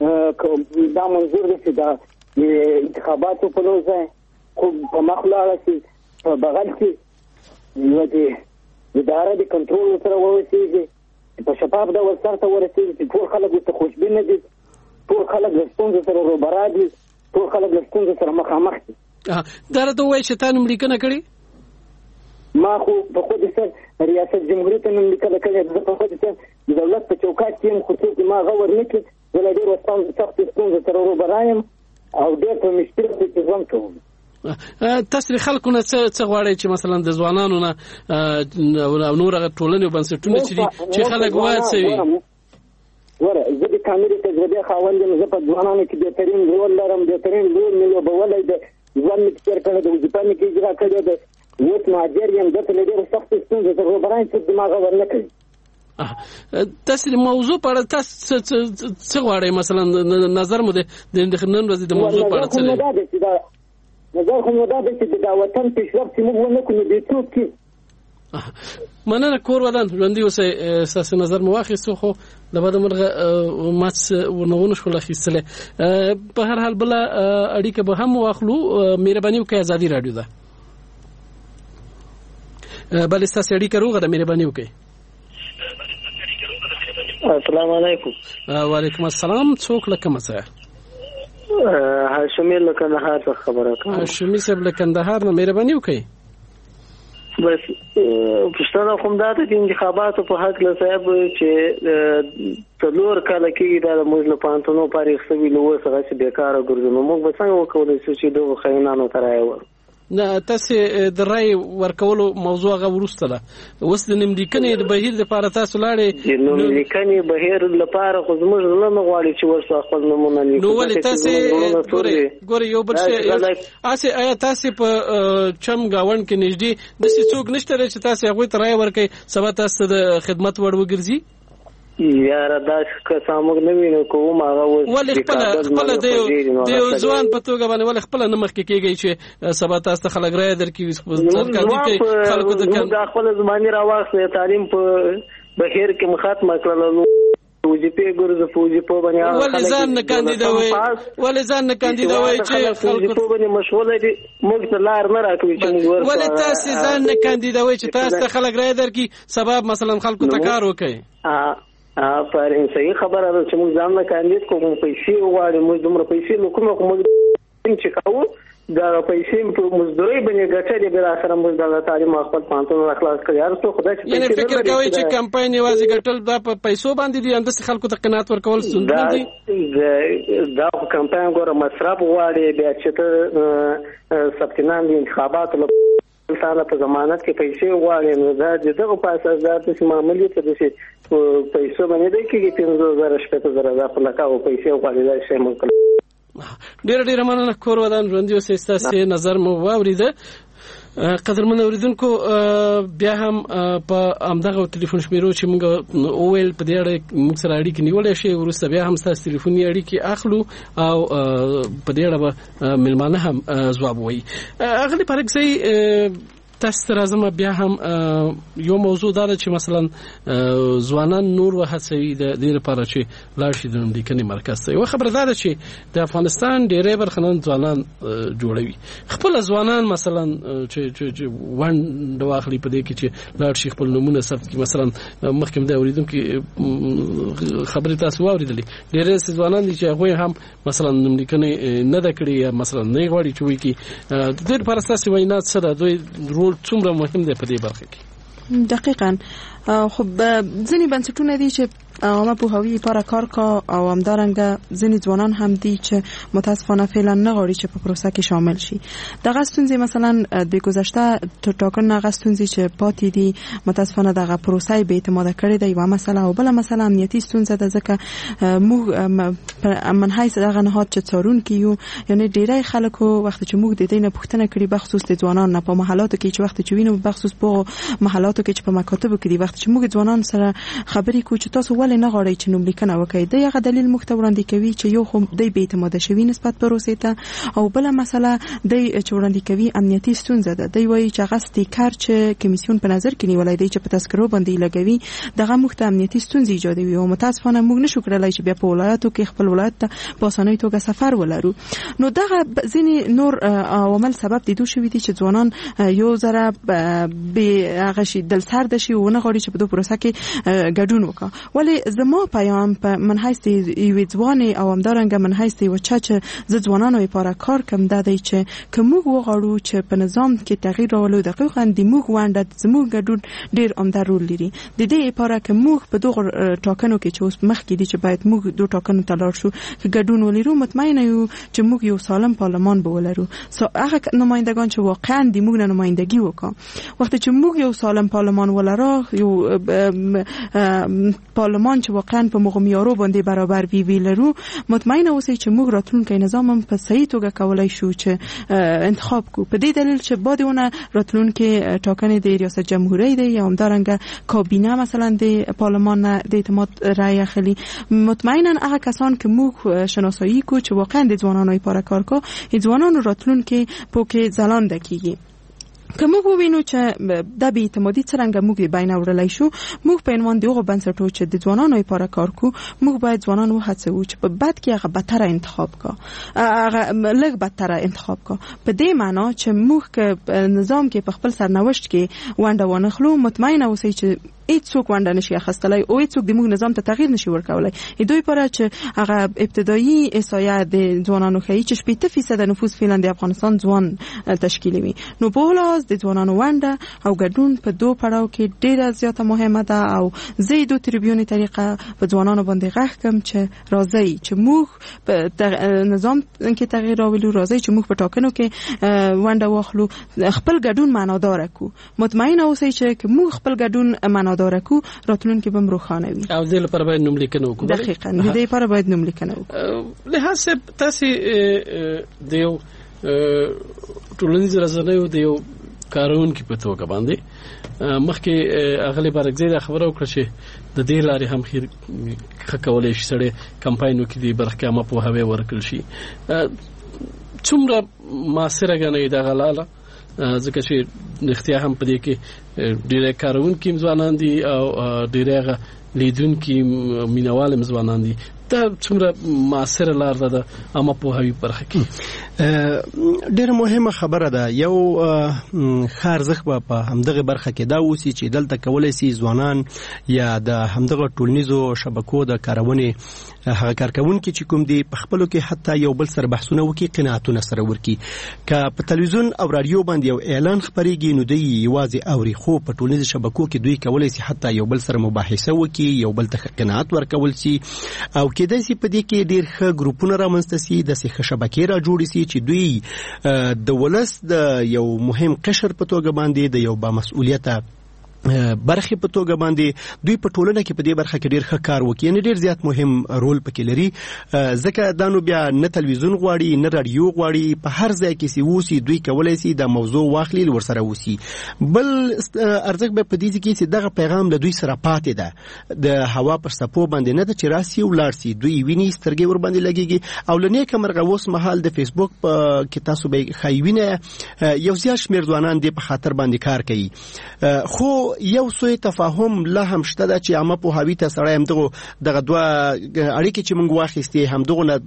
دا منظور دی چې دا انتخاباتو په لور ځای خو په مخلاړه چې په بغل کې یو د اداره د کنټرول سره ورسېږي په شفاف ډول سرته ورسېږي چې ټول خلک ورته خوشبینه دي، ټول خلک له ستونزو سره روبرا دي، ټول خلک له ستونزو سره مخامخ دي. دا راته وایي چې تا نوملیکنه کړې؟ ما خو په خود سر ریاست جمهوریت ته نوملیکنه کړې. زه په خود سر د دولت په چوکاټ کې یم خو څوک ما غور نه کړي. زه له ډېرو سختو ستونزو سره روبرا یم او ډېر په مشکل کې ژوند کوم. تاسو د خلکو نه څه غواړئ چې مثلا د ځوانانو نه او نور هغه ټولنې بنسټونه چې خلک وهڅوي؟ وره زه د کاملې تجربې خاوند یم. زه په ځوانانو کې بهترین رول لرم، بهترین رول مې لوبولی دی. ژوند مې تېر کړی دی، وظیفه مې کې اجرا کړې ده. اوس مهاجر یم. دلته له ډېرو سختو ستونزو سره روبرا یم چې دماغ غور نه کوي. تاسو د موضوع په اړه تاسو څه غواړئ؟ مثلا نظر مو د نن ورځې د موضوع په اړه څه دی؟ نظر خو مو دا دی چې د وطن پیشرفت چې موږ ونه کړو د څوک کې مننه. کور ودان ژوندي اوسئ. اساس نظر مو واخیستو خو د بده مرغه ماس ونهونه شو اخیستله. په هر حال بل اړیکه به هم واخلو. مهرباني وکړئ آزادي رادیو ده. بل تاسو اړیکه روغه ده، مهرباني وکړئ. السلام علیکم. وعلیکم السلام. څوک له کومه ځای؟ هاشمي له کندهار څخه خبره کوم. هاشمي صاحب له کندهار نه مهرباني وکړئ. بس پښتنه کوم دا د انتخاباتو په حق له صاحب چې څلور کاله کې دا موږ له پانتونو پاره خپل له وسه چې بیکاره ګرځو. موږ به څنګه وکولای شو چې دوه خاينانو ترایو تاسو د رای ورکولو موضوع غو ورسته ده اوس د نملیکنې د بهیر لپاره تاسو لاړې د نملیکنې بهیر لپاره خو زموږ زړه نه غواړي چې ورسره خپل نمونه لیکو نو ولې تاسو ګوري یو بل شی اسه آیا تاسو په چم گاون کې نږدې د څه څوک نشته چې تاسو هغه ته رای ورکړي سبا تاسو د خدمت وړ وګرځي یار دا که سامګ نه وینم کوم هغه ولې خپل خپل د د ځوان په توګه باندې ولې خپل نه مخ کې کېږي چې سبا تاسو خلک رای درکې ځکه خلکو د خپل زماني راوخته تعلیم په بهیر کې مخاطمه کړل فوجي په ګورځ فوجي په باندې ولې ځان نه کاندیدوي ولې ځان نه کاندیدوي چې فوجي په باندې مشغوله دي موږ ته لار نه راکوي چې موږ ورته ولې تاسو ځان نه کاندیدوي چې تاسو خلک رای درکې سبب مثلا خلکو ته کار وکړي ا ا پر صحیح خبره ده چې موږ ځان نه کاندید کوم پیسې وغواړو موږ دومره پیسې نو کومه کوم چې کاوه دا پیسې په مزدوري باندې ګټلې بل اخر موږ د تعلیم خپل پانتون اخلاص کړی ارته خدای چې یعنی فکر کوي چې کمپاین یوازې ګټل د پیسو باندې دي اندس خلکو ته قناعت ورکول ستونزه دي دا کمپاین ګوره مصرف غواړي بیا چې ته سبتنان د انتخابات لپاره په ضمانت کې پیسې غواړي نو دا دغه په اساس دا چې معاملې ته د پیسو باندې د کې پنځه زره شپږ زره دا په لکه پیسې غواړي دا شی موږ ډیر ډیر مننه کور ودان ژوند یو سیستاسي نظر مو واوریده قدرمن اوریدونکو بیا هم په امدغه ټلیفون شمیرو چې موږ اویل په دې اړه موږ سره اړیکې نیولې شي ورسته بیا هم تاسو ټلیفوني اړیکې اخلو او په دې اړه ملمانه هم ځواب وایي هغه د پرګسي تاسو تر ازمه بیا هم یو موضوع دا چې مثلا ځوانان نور وهڅوي د دې لپاره چې لاړ شي د نملیکنې مرکز ته یو خبره ده چې د افغانستان ډېرې برخنان ځوانان جوړوي خپل ځوانان مثلا چې چې وند واخلي په دې کې چې لاړ شي خپل نمونه ثبت کړي مثلا مخکې د اوریدونکو خبرې تاسو واوریدلې ډېرې ځوانان دي چې هغه هم مثلا نملیکنې نه د کړی یا مثلا نه غواړي چې وایي کې د دې لپاره تاسو وینا سره دوی څومره مهم دی په دې برخه کې دقیقاً خو ځینې بنسټونه دي چې عامه پوهاوی لپاره کار کا او همدارنګه ځینې ځوانان هم دي چې متاسفانه فعلا نه غواړي چې په پروسه کې شامل شي دغه ستونزې مثلا د گذشته ټاکنو هغه ستونزې چې پاتې دي متاسفانه دغه پروسه به اعتماد کړی دی یو مسله او بل مسله امنیتي ستونزه ده ځکه موږ من حیث دغه نهاد چې څارون کیو یعنی ډیری خلکو وخت چې موږ د دې نه پوښتنه کړې په خصوص د ځوانانو په محلاتو کې چې وخت چې وینو په خصوص په محلاتو کې چې په مکاتبو کې وخت چې موږ ځوانان سره خبرې کوو چې تاسو ولې نه غواړئ چې نوملیکنه وکړئ دا یو دلیل موږ ته وړاندې کوي چې یو خو د بې اعتماده شوي نسبت پروسې ته او بل مسله د چې وړاندې کوي امنیتي ستونزه ده دی وایي چې هغه سټیکر چې کمیسیون په نظر کې نیولای دی چې په تذکرو باندې لګوي دغه موږ ته امنیتي ستونزې ایجادوي او متاسفانه موږ نشو کړلای چې بیا په ولایتو کې خپل ولایت ته په اسانۍ توګه سفر ولرو نو دغه ځینې نور عوامل سبب دي دوی شوي دي چې ځوانان یو ځره به هغه شي دل سر د شي او نه غواړي چې په دوه پروسه کې ګډون وکړي ولی زما پیام په من حیث یو ځوان او همدارنګه من حیث یو چا ز ځوانانو لپاره کار کوم د دې چې کوم وغواړو چې په نظام کې تغییر راولو دقیقاً د موږ وانډ زموږ ګډون ډیر عمده رول لري د دې لپاره چې موږ په دوه ټاکنو کې چې اوس مخکې دي چې باید موږ دوه ټاکنو ته لاړ شو چې ګډون ولرو مطمئن یو چې موږ یو سالم پارلمان به ولرو سو هغه نمائندگان چې واقعا د موږ نمائندګي وکړي وخت چې موږ یو سالم پارلمان ولرو یو پارلمان چې واقعا په موږ معیارو باندې برابر وی ویلرو مطمئن اوسئ چې موږ راتلونکي نظام هم په صحیح توګه کولای شو چې انتخاب کو په دې دلیل چې بعدونه راتلونکي ټاکنې د ریاست جمهوریت دی یا همدارنګه کابینه مثلا د پارلمان د اعتماد رای اخلي مطمئنا هغه کسان که موږ شناسایی کو چې واقعا د ځوانانو لپاره کار کو ځوانانو راتلونکي پوکې ځلان دکېږي که موږ ووینو چې د بې اعتمادي څرنګه موږ د بین وړلای شو موږ په عنوان دغه بنسټو چې د ځوانانو لپاره کار کوو موږ باید ځوانان وهڅوو چې په بد کې هغه بدتره انتخاب کا هغه لږ بدتره انتخاب کا په دې معنی چې موږ که نظام کې په خپل سرنوشت کې ونډه وانخلو مطمئن اوسئ چې هیڅوک ونډه نشي اخیستلای او هیڅوک د موږ نظام ته تغییر نشي ورکولای. دوی لپاره چې هغه ابتدایي احصایه د ځوانانو ښیي چې شپږ فیصد نفوس فعلا د افغانستان ځوان تشکیلوي. نو په لحاظ د ځوانانو ونډه او ګډون په دوه پړاو کې ډیره زیاته مهمه ده او زه د تریبیون طریقه په ځوانانو باندې غږ کوم چې راځي چې موږ په نظام کې تغییر راولو، راځي چې موږ په ټاکنو کې ونډه واخلو، خپل ګډون معنادار کو. مطمئن اوسئ چې موږ خپل ګډون معنادار کو راتلونکي به روښانه وي. او د لپاره باید نوم لیکنه وکړو. دقیقاً د دې لپاره باید نوم لیکنه وکړو. له هڅه تاسو د یو ټولنیز رسنیو د یو کارونکو په توګه باندې مخکې اغلی بارګزی خبرو کړ چې د دې لارې هم خیر خکولې شي سره کمپاینو کې دی برخه ما په هوه ورکل شي. څومره ماسره غنې د غلاله ځکه چې اختیار هم پدې کې ډیره کارونکو ځوانان دي او ډیره لیدونکو مینوال ځوانان دي. دا څومره ماسره لار ده اما په هوی برخه کې ډیره مهمه خبره ده. یو خارزخ په همدغه برخه کې دا اوسي چې دلته کولای شي ځوانان یا د همدغه ټولنیزو شبکو د کارونې هغه کارکونکو چې کوم دي په خپلو کې حتی یو بل سره بحثونه وکړي، قناعتونه سره ورکړي. که په تلویزیون او رادیو باندې یو اعلان خبريږي نو دوی یوازې اوري، خو په ټولنیزو شبکو کې دوی کولای شي حتی یو بل سره مباحثه وکړي، یو بل ته قناعت ورکول شي او کېدای شي په دې کې ډېر ښه ګروپونه رامنځته شي، داسې ښه شبکې را جوړې شي چې دوی د ولس د یو مهم قشر په توګه باندې د یو با مسؤلیته برخه په توګه باندې دوی په ټولنه کې په دې برخه کې ډیر ښه کار وکړي، یعنی ډیر زیات مهم رول پکې لري. ځکه دا نو بیا نه تلویزیون غواړي نه رادیو غواړي، په هر ځای کې سی وسی دوی کولای شي د موضوع واخلي ور سره وسی. بل ارزښت به په دې کې چې دغه پیغام له دوی سره پاتې ده، د هوا پر سپو باندې نه د چراسي ولار سي دوی ویني سترګې ور باندې لګيږي. او لنی کمرغه اوس مهال د فیسبوک په کې تاسو به خایوینه یو زیات شمیر ځوانان دې په خاطر باندې کار کوي، خو یو سوی تفاهم لا هم شته د چې عامه په هوی ته سره هم دغه دغه دوه اړیکې چې موږ واخیستې هم دغه نه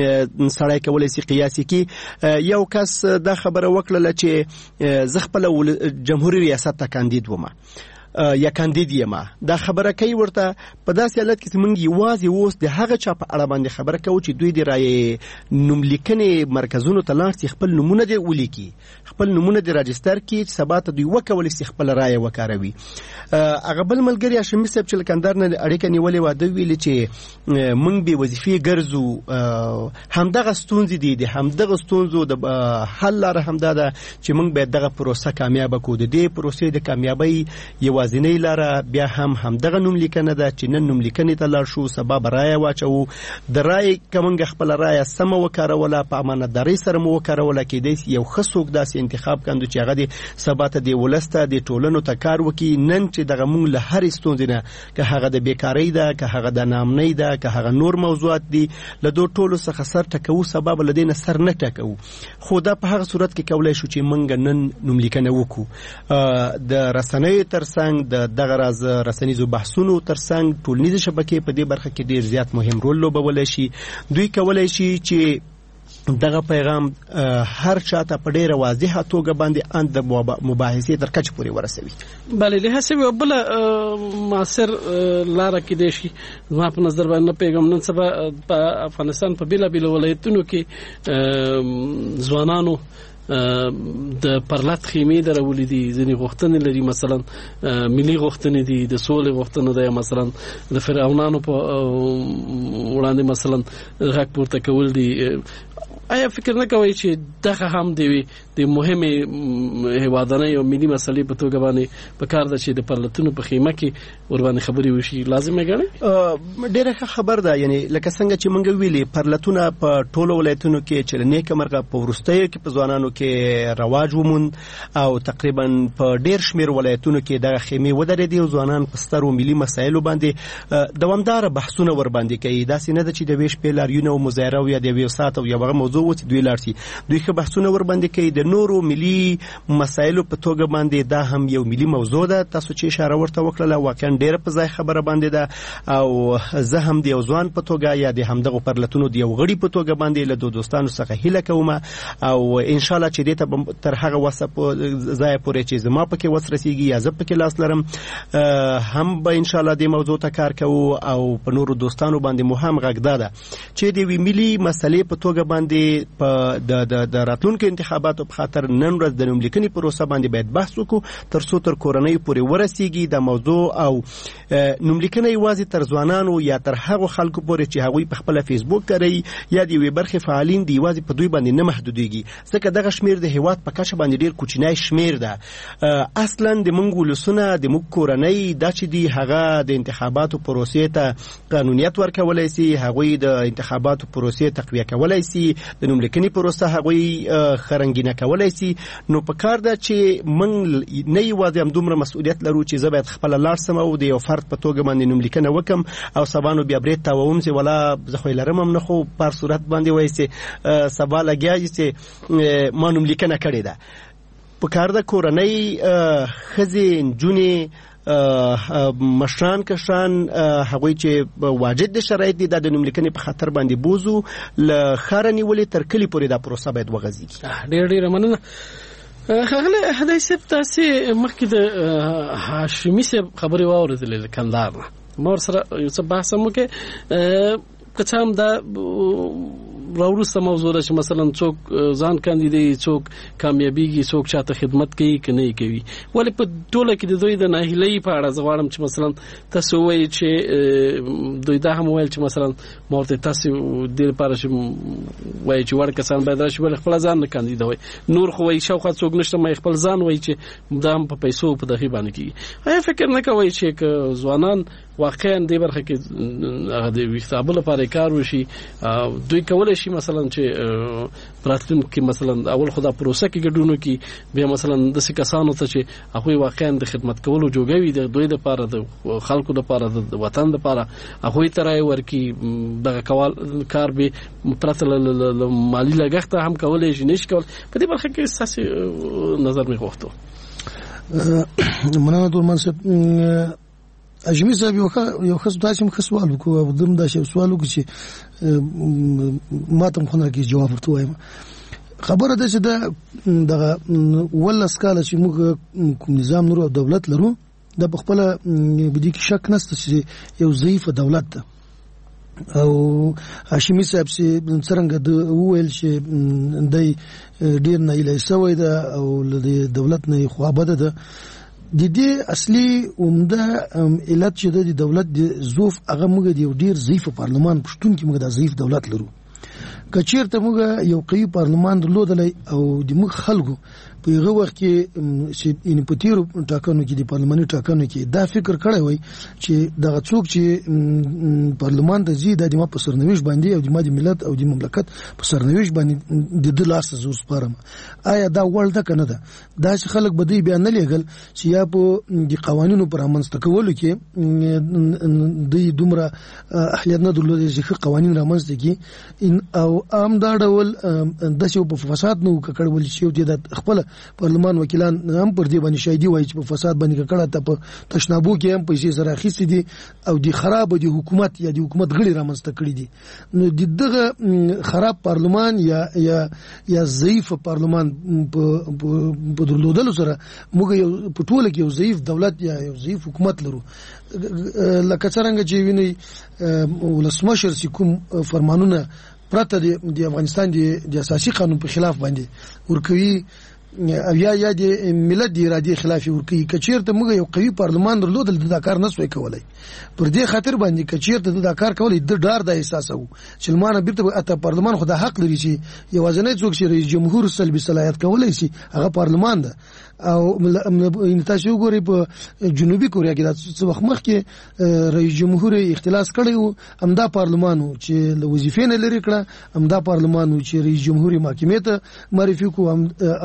سره کولای شي قیاسي کی. یو کس دا خبره وکړه چې زه خپل جمهوریت ریاست ته کاندید وم یا کاندید یم. دا خبره کوي ورته په داسې حالت کې چې موږ یوازې اوس د هغه چا په اړه باندې خبره کوو چې دوی د رای نوملیکنې مرکزونو ته لاړ شي، خپل نمونه دې ولیکي، خپل نمونه دې راجستر کړي چې سبا ته دوی وکولی شي خپل رای وکاروي. هغه بل ملګری هاشمي صاحب چې لکندار نه اړیکه نیولې وه، دوی ویلي چې موږ بې وظیفې ګرځو. همدغه ستونزې دي، د همدغه ستونزو د حل لاره همدا ده چې موږ باید دغه پروسه کامیابه کړو. د دې پروسې د کامیابۍ یو ځینې لاره بیا هم همدغه نوم لیکنه ده چې نن نوم لیکنې ته لاړ شو، سبا به رایه واچوو. د رایې که موږ خپله رایه سمه وکاروله، په امانتدارۍ سره مو وکاروله، کېدای شي یو ښه څوک داسې انتخاب کاندو چې هغه د سبا ته د ولس ته د ټولنو ته کار وکړي. نن چې دغه موږ له هرې ستونزې نه، که هغه د بیکارۍ ده، که هغه د ناامنۍ ده، که هغه نور موضوعات دي، له دو ټولو څخه سر ټکوو، سبا به له دې نه سر نه ټکوو. خو دا په هغه صورت کې کولی شو چې موږ نن نوم لیکنه وکړو. د رسنیو ترڅنګ د دغه راز رسنیزو بحثونو ترڅنګ ټولنیزې شبکې په دې برخه کې ډیر زیات مهم رول لوبولی شي. دوی کولی شي چې دغه پیغام هر چاته په ډیره واضحه توګه باندې اند د مباحثې تر کچ پورې ورسوي. بله له هڅه بل معاصر لار کې دی شي زما په نظر باندې پیغام نن سبا په افغانستان په بیلا بیل ولایتونو کې ځوانانو د پرلط خیمه درولې دي، ځینې غوښتنې لري، مثلا ملي غوښتنې دي، د سولې غوښتنه ده، مثلا د فرعونانو په وړاندې مثلا غږ پورته کول دي. آیا فکر نه کوي چې دغه هم دی د مهمه هوادانه او ملي مسلې په توګه باندې په کار ده چې د پرلطونو په خیمه کې ور باندې خبري وشي لازمه ګڼي؟ ډیره خبر ده، یعنی لکه څنګه چې مونږ ویلي پرلطونه په ټولو ولایتونو کې چې نیک مرغه په ورستیو کې په ځوانانو کې رواج وموند او تقریبا په ډیر شمیر ولایتونو کې دغه خیمه ودرېدې او ځوانان په سترو ملي مسایلو باندې دوامدار بحثونه ور باندې کوي. دا څنګه چې د ویش په لاریونه او مظاهره او یا د ویو سات او یا هغه موضوع موضوع و چې دوی لاړ شي دوی ښه بحثونه ور باندې کوي د نورو ملي مسایلو په توګه باندې دا هم یو ملي موضوع ده تاسو چې اشاره ورته وکړه واقعا ډېره په ځای خبره باندې ده او زه هم د یو ځوان په توګه یا د همدغه پرلتونو د یو غړي په توګه باندې له دو دوستانو څخه هیله کوم او ان شاء الله چې دې ته تر هغه وسه ځای پورې چې زما پکې وس رسیږي یا زه پکې لاس لرم هم به ان شاء الله د موضوع ته کار کوو او په نورو دوستانو باندې مهم غږ ده چې د وی ملي مسلې په توګه باندې په د د راتلونکو انتخاباتو په خاطر نن ورځ د نوملیکنې پروسه باندې باید بحث وکړو تر څو تر کورنۍ پورې ورسیږي د موضوع او نوملیکنه یوازې تر ځوانانو یا تر هغو خلکو پورې چې هغوی په خپل فیسبوک کوي یا د یوې برخې فعالین دي یوازې په دوی باندې نه محدودېږي ځکه دغه شمیر د هیواد په کچه باندې ډېر کوچنی شمیر ده اصلا د موږ ولسونه د موږ کورنۍ دا چې دي هغه د انتخاباتو پروسې ته قانونیت ورکولی سي هغوی د انتخاباتو پروسې تقویه کولی سي د نوملیکنې پروسه هغوی ښه رنګینه کولی سي نو په کار ده چې موږ نه یوازې همدومره مسؤلیت لرو چې زه باید خپله لاړ سم او د یو فرد په توګه باندې نوملیکنه وکم او سبا نو بیا برید تاووم چې ولا زه خو یې لرم هم نه خو په هر صورت باندې وایي چې سبا لګیا یي چې ما نوملیکنه کړې ده په کار ده کورنۍ ښځې نجونې مشران کشران هغوی چې واجد د شرایط دي د نوملیکنې په خاطر باندې بوزو له ښاره نیولې تر کلي پورې دا پروسه باید وغځېږي. ډېر ډېره مننه. ښاغلی هدایت صاحب تاسې مخکې د هاشمي صاحب خبرې واورېدلې له کندهار نه ما ورسره یو څه بحث هم وکړی که څه هم دا راوروسته موضوع ده چې مثلا څوک ځان کاندیدي څوک کامیابیږي څوک چاته خدمت کوي که نه کوي ولې په ټوله کې د دوی د ناهیلۍ په اړه زه غواړم چې مثلا تاسو ووایئ چې دوی دا هم وویل چې مثلا ما ورته تاسې دې لپاره چې وایي چې وړ کسان باید راشي ولې خپله ځان نه کاندیدوئ نور خو وایي شاوخوا څوک نشته ما خپل ځان وایي چې دا هم په پیسو په دغې باندې کېږي آیا فکر نه کوئ چې که ځوانان واقعا دې برخه کې هغه د ویښتابه لپاره کار وشي دوی کولی شي مثلا چې راتلونکي کې مثلا اول خو دا پروسه کې ګډون وکړي بیا مثلا داسې کسانو ته چې هغوی واقعا د خدمت کولو جوګه وي د دوی دپاره د خلکو دپاره د وطن دپاره هغوی ته رایې ورکړي دغه کول کار به پرته له مالي لګښته هم کولی شي نه شي کولی په دې برخه کې ستاسې نظر مې غوښتو. مننه تورمان صاحب. اجمي صاحب یو یو خاص تاسو هم سوال وکړو او دم دا شی سوال وکړو چې ما ته خو نه کې جواب ورته وایم. خبره ده چې دا دغه ولس کاله چې موږ کوم نظام نور او دولت لرو دا په خپل بدی کې شک نشته چې یو ضعیف دولت ده او هاشمي صاحب چې څنګه د وویل چې دای ډیر نه ایله سوی ده او د دولت نه خوابده ده د دې اصلي عمده علت چې د دولت د ضعف هغه موږ د یو ډیر ضعیف پارلمان پښتون کې موږ د ضعیف دولت لرو کچیرته موږ یو قوي پارلمان درلودلای او د موږ خلکو په هغه وخت کې چې ان پتیرو ټاکنو کې د پارلماني ټاکنو کې دا فکر کړی وای چې دغه څوک چې پارلمان ته ځي د دې په سرنويش باندې او د مادي ملت او د مملکت په سرنويش باندې د د لاس زور سپارم آیا دا ول ده کنه ده دا چې خلک بدی بیان نه لګل چې یا په د قوانینو پر امنځته کولو کې د دومره اهلیت نه درلودي چې قوانین رامنځته کی او عام دا ډول د شو په فساد نو کړول شي د خپل پارلمان وکیلان هم پر دې باندې شاهدي وایي چې په فساد باندې کړه ته په تشنابو کې هم پیسې سره اخیستې دي او د خراب د حکومت یا د حکومت غړي رامنځته کړي دي نو دغه خراب پارلمان یا یا یا ضعیف پارلمان په درلودلو سره موږ یو په ټوله کې یو ضعیف دولت یا یو ضعیف حکومت لرو لکه څنګه چې ویني ولسمشر چې کوم فرمانونه پرته د افغانستان د اساسي قانون په خلاف باندې ورکوي او یا یا د ملت د ارادې خلاف ورکوي کچیرته موږ یو قوي پارلمان درلودل د کار نه سوی کولای پر دې خاطر باندې کچیرته د کار کولای د ډار د احساس وو چې لمانه بیرته اته پارلمان خو د حق لري چې یوازنی څوک چې رئیس جمهور سلبي صلاحیت کولای شي هغه پارلمان ده او تاسو وګورئ په جنوبي کوریا کې د څه وخت مخکې رئیس جمهور اختلاس کړی و همدا پارلمان چې له وظیفې نه لري کړه همدا پارلمان چې رئیس جمهور محکمې ته معرفي کو او د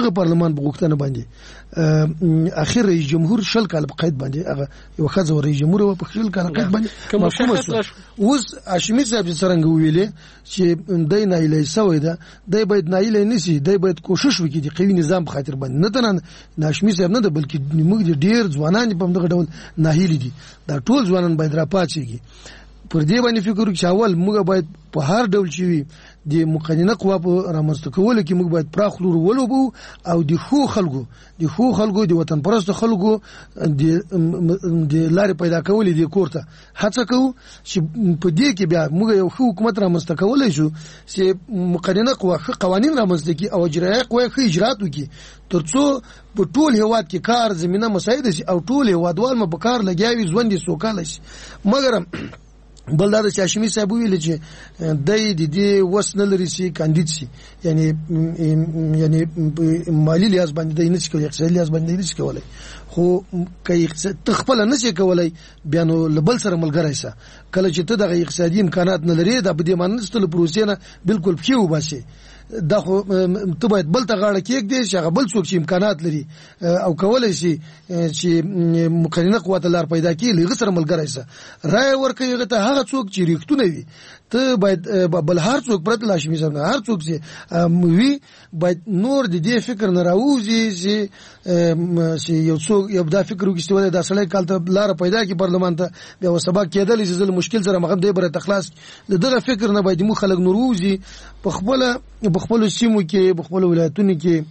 دغه پارلمان په غوښتنه باندې اخر رئیس جمهور شل کال په قید باندې هغه یو خزه رئیس جمهور په شل کال قید باندې محکوم شو. اوس هاشمي صاحب څنګه ویلې چې دای نه ایله سوی ده دای باید نه ایله نسی دای باید کوشش وکړي د قوي نظام په خاطر باندې نه تنه هاشمي صاحب نه ده بلکې موږ ډیر ځوانان په دغه ډول ناهیلي دي دا ټول ځوانان باید را پاتېږي. پر دې باندې فکر وکړو چې اول موږ باید په هر ډول شي د مقننه قوا په رامنځته کولو کې موږ باید پراخ لور ولوبو او د خو خلکو د خو خلکو د وطن پرست خلکو د د لارې پیدا کولې د کوړه هڅه کوو چې په دې کې بیا موږ یو حکومت رامنځته کولای شو چې مقننه قوا قوانين رامنځته کی او اجرایي قوا خې اجرات وکړي ترڅو په ټول هیواد کې کار زمينه مساعده شي او ټول هیوادوال مو په کار لګیاوي ژوند یې سوکاله شي. مګر بل دا چې هاشمي صاحب ویل چې د دې وس نه لري چې کاندید شي یعنی یعنی مالی لیاز باندې د نشي کولای اقتصادي لیاز باندې نشي کولای خو کای تخپل نشي کولای بیا نو لبل سره ملګری شه کله چې ته د اقتصادي امکانات نه لري د بده مانستل پروسې نه بالکل پخیو باسي دا خو ته باید بل ته غاړه کېږ دی چې بل څوک چې امکانات لري او کولای شي چې مقننه قوت لار پیدا کړي لږ سره ملګری شه رائے ورکوي هغه ته هغه څوک چې ریښتونه وي ته باید بل هر څوک پرته لاشمي سره هر څوک چې وی باید نور د دې فکر نه راوځي چې چې یو څوک یو دا فکر وکړي دا سړی کال ته لار پیدا کړي پارلمان ته بیا سبا کېدل چې زل مشکل سره مخه دی بره تخلاص دغه فکر نه باید مو خلک نوروزي په خپل په خپل سیمو کې په خپل ولایتونو کې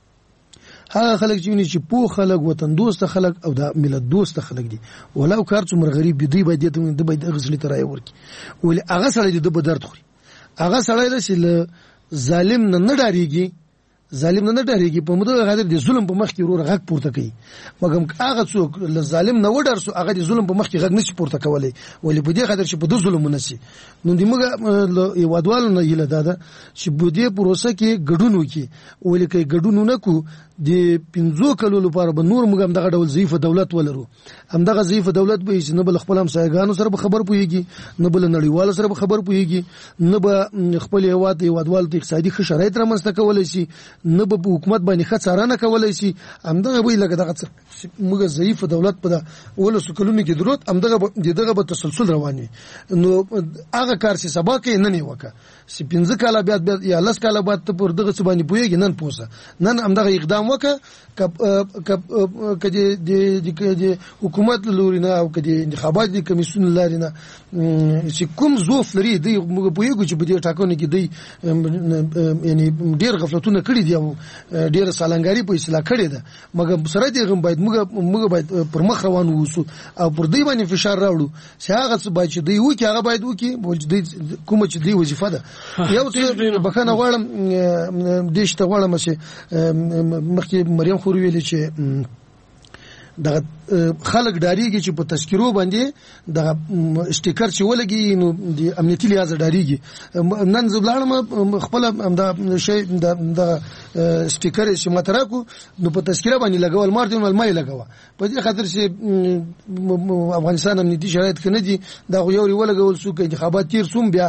هغه خلک چې په خلک وطن دوست خلک او د ملت دوست خلک دي ولو کار څومره غریب دي باید د باید غسل ترای ورکی ولې هغه سړی د بدر خوري هغه سړی چې ظالم نه نه ډاریږي ظالم نه ډاریږي په موږ غاډر د ظلم په مخ کې ورور غږ پورته کوي مګم هغه څوک له ظالم نه وډر سو هغه د ظلم په مخ کې غږ نشي پورته کولای ولې په دې خاطر چې په د ظلم نشي نو د موږ یو ودوال نه یله داده چې په دې پروسه کې ګډون وکي ولې کې ګډون نه کو د پنځو کلو لپاره به نور موږ هم دغه ډول ضعیف دولت ولرو هم دغه ضعیف دولت به چې نه بل خپل هم سایګانو سره به خبر پويږي نه بل نړیوال سره به خبر پويږي نه به خپل هواد هوادوال ته اقتصادي ښه شرایط رامنځته کولای شي نه به حکومت باندې ښه څارنه کولای شي هم دغه به لکه دغه موږ ضعیف دولت په ولسو کلونو کې درود هم دغه دغه به تسلسل رواني نو هغه کار چې سبا کې نه نیوکه چې پنځه کاله بیا یا لس کاله بعد ته پر دغه څه باندې پويږي نن پوسه نن هم دغه اقدام وکړه کب کب کدي د حکومت لورینه او کدي انتخابات د کمیسیون لارینه چې کوم زوف لري دی موږ پوهیږو چې په دې ټاکنو کې دی یعنی ډیر غفلتونه کړی دي او ډیر سالنګاری په اصلاح کړی ده مګر سره دې غم باید موږ موږ باید پر مخ روان ووسو او پر دې باندې فشار راوړو چې هغه څه باید دی وو کې هغه باید وو کې ولې کوم چې دی وظیفه ده یو څه بخنه غواړم دې شته غواړم چې مخکې مریم خور ویل چې د خلک ډاریږي چې په تذکرو باندې د سټیکر چې ولګي نو د امنیتي لیاز ډاریږي نن زبلانم خپل د شی د سټیکر چې متراکو نو په تذکره باندې لګول مارتین ول مې لګوا په دې خاطر چې افغانستان امنیتي شرایط کنه دي دا یو ولګول سو کې انتخابات تیر سوم بیا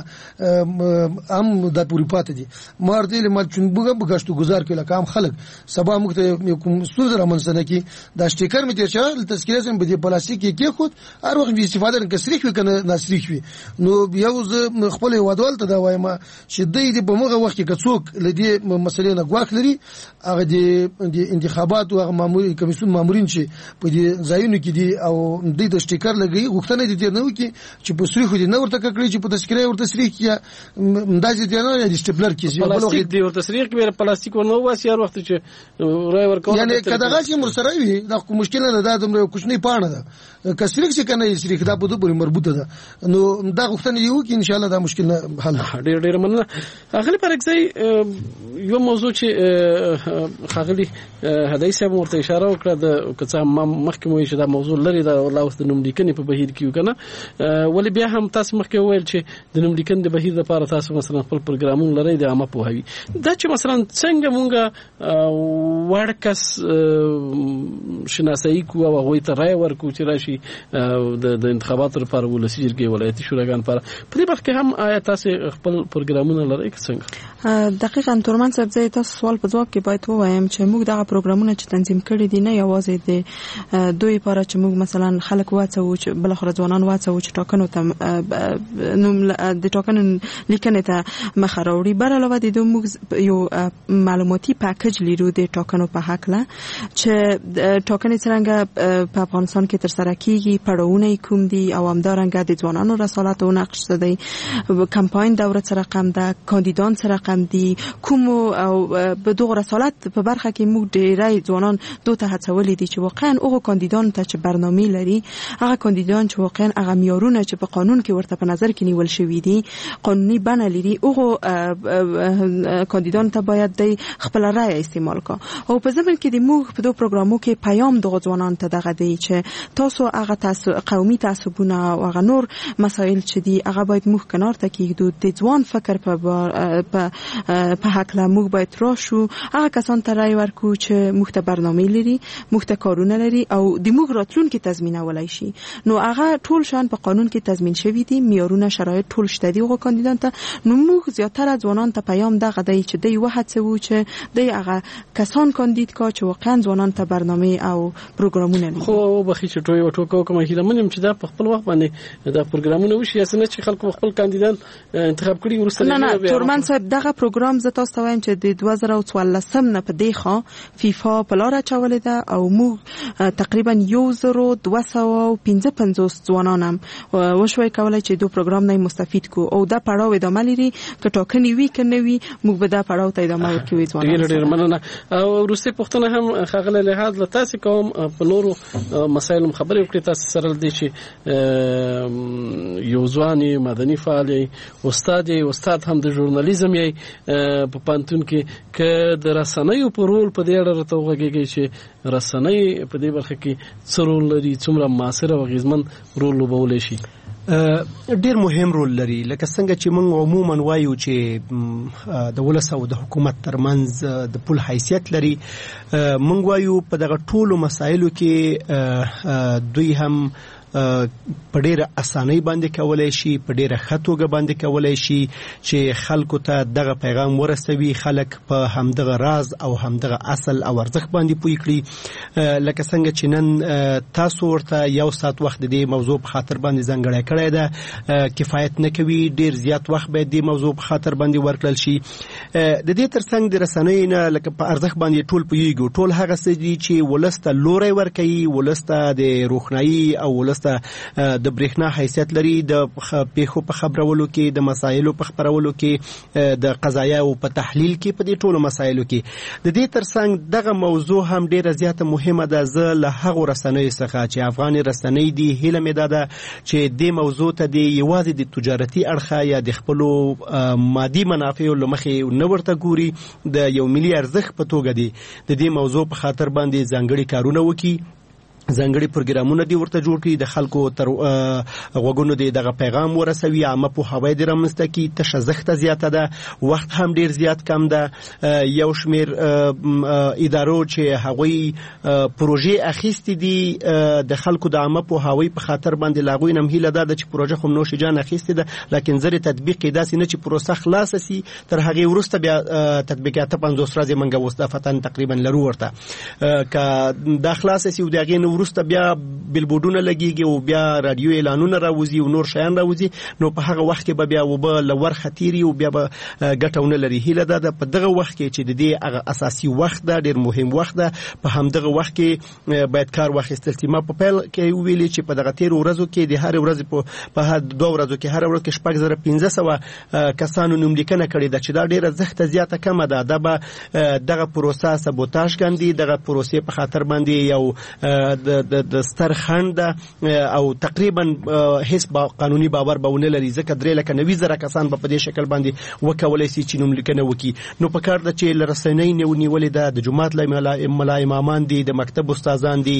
هم د پوری پات دي مارتین مل چنبګه بغشتو گزار کله کام خلک سبا مخته کوم سوزر منسنه کې د سټیکر مې تیر تذکره سم په پلاستیک کې خود هر وخت استفاده نه کسریخ وي کنه ناسریخ وي نو یو ز خپل ودول ته دا وایم چې د دې په موغه وخت کې کڅوک لدی مسلې نه غواخ لري هغه د انتخابات او ماموري کمیسیون مامورین چې په دې ځایونو کې دي او د سټیکر لګي غوښتنه دي نه وکي چې په سریخ دي نو ورته کړی چې په تذکره ورته سریخ یا انداز دي نه د سټیپلر کې په پلاستیک دی ورته سریخ کې پلاستیک ورنو واسي هر وخت چې راي ورکو یعنی کداغه چې مرسره وي دا مشکل نه ده د کوچنی پانه ده کسریک چې کنه سریخ دا په دوه مربوطه ده نو دا غوښتنه یو کې ان شاء الله دا مشکل حل ډېر ډېر مننه اخلي پرځای یو موضوع چې خاغلی هداي صاحب ورته اشاره وکړه د کڅه مخکې مو چې دا موضوع لري دا الله واست نوم لیکنې په بهیر کې کنه ولی بیا هم تاسو مخکې ویل چې د نوم لیکنې د بهیر لپاره تاسو مثلا خپل پروګرامونه لري د عامه پوهاوی دا چې مثلا څنګه مونږه ورکس شناسایی رهنمایي کوو او هغوی ته رای ورکوو چې راشي د انتخاباتو لپاره ولسي جرګې ولایتي شوراګان لپاره. په دې برخه کې هم آیا تاسو خپل پروګرامونه لرئ که څنګه؟ دقیقاً تورمن صاحب زه تاسو سوال په جواب کې باید ووایم چې موږ دغه پروګرامونه چې تنظیم کړي دي نه یوازې د دوی لپاره چې موږ مثلا خلک واڅو چې بل خو ځوانان واڅو چې ټاکنو ته نوم د ټاکنو لیکنې ته مخ راوړي، بل علاوه د دوی موږ یو معلوماتي پاکج لرو د ټاکنو په حق له چې ټاکنې څنګه په افغانستان کې تر سره کیږي، پړاوونه کوم دي او همدارنګه د ځوانانو رسالت او نقش دی، کمپاین دوره سره رقم ده، کاندیدان سره رقم دي، کوم او په دغه رسالت په برخه کې موږ ډیری ځوانان دوه ته هڅولې دي چې واقعا هغه کاندیدان ته چې برنامه لري، هغه کاندیدان چې واقعا هغه معیارونه چې په قانون کې ورته په نظر کې نیول شوی دي قانوني بڼه لري، هغه کاندیدان ته باید د خپل رائے استعمال کا. او په ځمن کې د موږ په دوه پروګرامو کې پیام دغه ځوانان ته دغه دی چې تاسو هغه تاسو قومي تعصبونه او هغه نور مسایل چې دي هغه باید موږ کنار ته کېږدو، د ځوان فکر په په په حق لا موږ باید راشو، هغه کسان ته رای ورکو چې موږ ته برنامه لري، موږ ته کارونه لري او د موږ راتلونکي تضمینولای شي. نو هغه ټول شان په قانون کې تضمین شوی دي، معیارونه شرایط ټول شته دي هغه کاندیدان ته. نو موږ زیاتره ځوانان ته پیام دغه دی چې دوی وهڅوو چې دوی هغه کسان کاندید کا چې واقعا ځوانان ته برنامه او پروګرامونه لري. خو بخښي چې ټوي وټو کوم هیله منم چې دا په خپل وخت باندې دا پروګرامونه وشي، اسنه چې خلکو خپل کاندیدان انتخاب کړي ورسره. نه نه تورمن صاحب دغه پروګرام زه تاسو ته وایم چې د دوه زره څوارلس نه په دی خوا فیفا په لار چولې ده او موږ تقریبا یو زره دوه سوه او پنځه پنځوس ځوانان وشوي کولای چې دوه پروګرام نه مستفید کو او دا پړاو ادامه لري که ټاکنې وی کنه وی موږ به دا پړاو ته ادامه ورکوي ځوانان. ډیر ډیر مننه. او روسي پښتنه هم خغله لحاظ له تاسو کوم په نورو مسایلو خبرې وکړي تاسو سره د شي یو ځواني مدني فعال استاد استاد هم د ژورنالیزم یې په پانتون کې ک د رسنیو په رول په دې اړه ته وګورئ چې رسنۍ په دې برخه کې څه رول لري، څومره موثر او غیزمن رول لوبولی شي. ډیر مهم رول لري، لکه څنګه چې موږ عموما وایو چې د ولس او د حکومت ترمنځ د پول حیثیت لري. موږ وایو په دغه ټولو مسایلو کې دوی هم په ډیره اسانۍ باندې کولای شي، په ډیره ښه توګه باندې کولای شي چې خلکو ته دغه پیغام ورسوي، خلک په همدغه راز او همدغه اصل او ارزښت باندې پوه کړي. لکه څنګه چې نن تاسو ورته یو ساعت وخت د دې موضوع په خاطر باندې ځانګړی کړی ده، کفایت نه کوي، ډیر زیات وخت باید دې موضوع په خاطر باندې ورکړل شي. د دې ترڅنګ د رسنیو نه لکه په ارزښت باندې ټول پوهیږو، ټول هغه څه دي چې ولس ته لوری ورکوي، ولس ته د روښنایي او ولس د برېښنا حیثیت لري، د پیښو په خبرولو کې، د مسایلو په خبرولو کې، د قضایا او په تحلیل کې، په دې ټولو مسایلو کې. د دې ترڅنګ دغه موضوع هم ډیره زیاته مهمه ده. زه له هغو رسنیو څخه چې افغان رسنۍ دي هیله مې دا ده چې دې موضوع ته د یوازې د تجارتي اړخه یا د خپلو مادي منافعو له مخې نه ورته ګوري، د یو ملي ارزښت په توګه دي د دې موضوع په خاطر باندې ځانګړي کارونه وکړي، ځانګړي پروګرامونه دی ورته جوړ کړي، د خلکو تر غوږونو دی دغه پیغام ورسوي، عامه پوهاوی دی رامنځته کړي. تشه زښته زیاته ده، وخت هم ډیر زیات کم ده. یو شمیر ادارو چې هغوی پروژې اخیستې دي د خلکو د عامه پوهاوی په خاطر باندې، له هغوی نه هم هیله ده چې پروژه خو نوش جان اخیستې ده، لیکن زر تطبیق یې داسې نه چې پروسه خلاصه سي، تر هغې وروسته بیا تطبیق اته پنځوس ورځې موږ اوس دا فتن تقریبا لرو ورته که دا خلاصه سي او د هغې وروسته بیا بلبورډونه لګیږي او بیا رادیو اعلانونه راوځي او نور شیان راوځي، نو په هغه وخت کې به بیا وبه لور خطیری او بیا به ګټونه لري. هیله ده په دغه وخت کې چې د دې هغه اساسي وخت ده، ډیر مهم وخت ده، په همدغه وخت کې باید کار واخیستل شي. ما په پیل کې ویلي چې په دغه تیر ورځو کې د هر ورځ په دوه ورځو کې هر ورځ کې شپږ زره پنځه سوه کسانو نوملیکنه کړې ده چې دا ډیره زښته زیاته کمه ده. دا به دغه پروسه سبوتاژ ګڼي، دغه پروسې په خاطر باندې یو د د ستر خند او تقریبا هیڅ قانوني باور به ونه لري، ځکه درې لکه نوي زره کسان به په دې شکل باندې وکولای شي چې نوملیکنه وکړي. نو په کار ده چې له رسنۍ نیولې ده، د جومات ملا امامان دي، د مکتب استادان دي،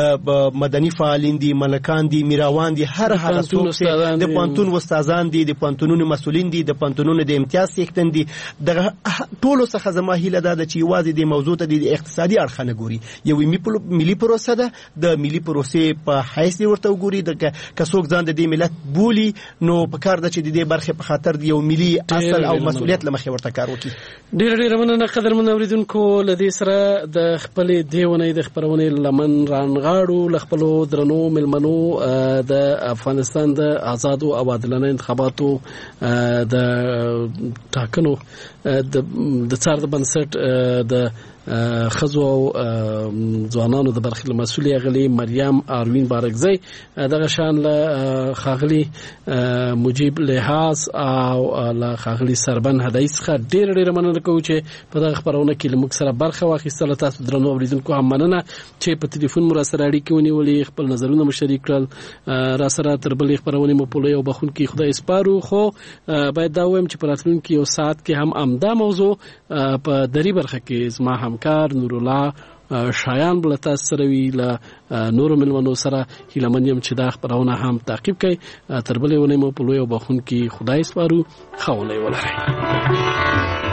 مدني فعالین دي، ملکان دي، میراوان دي، هر هغه څوک د پوهنتون استادان دي، د پوهنتونونو مسؤلین دي، د پوهنتونونو د امتیاز څښتن دي، دغه ټولو څخه زما هیله ده چې یوازې د موضوع ته د اقتصادي اړخ نه ګوري. یو ملي پروسه ده، د ملي پروسې په حیث ورته وګوري د کڅوک ځان د دې ملت بولی نو په کار د چې د دې برخه په خاطر دی یو ملي اصل او مسؤلیت لمخې ورته کار وکړي. ډیر ډیر مننه قدرمن اوریدونکو، لدې سره د خپل دیونه د خبرونه لمن رانغاړو لخپل درنو ملمنو د افغانستان د آزادو او عادلانه انتخاباتو د ټاکنو د څار د بنسټ د خزو او ځوانانو د برخې مسؤلیت غلي مریم اروین بارکزی دغه شان له خاغلی مجيب لحاظ او له خاغلی سربن هدایت څخه ډیر ډیر مننه کوم چې په دغه خبرونه کې لمک سره برخه واخیستل. تاسو درنو اوریدونکو هم مننه چې په ټلیفون مو سره اړیکه ونیولې، خپل نظرونه مشارک کړل، را سره تر بلې خبرونه مو په لوی او بخون کې خدای سپارو. خو باید دا وایم چې په راتلونکي یو ساعت کې هم امدا موضوع په دری برخه کې زما همکار نور الله شایان بل تاسو سره وی له نور ملمنو سره هیلمنیم چې دا خبرونه هم تعقیب کړئ. تر بلې ونه مو په لوی او بخون کې خدای سپارو. خولای ولرئ.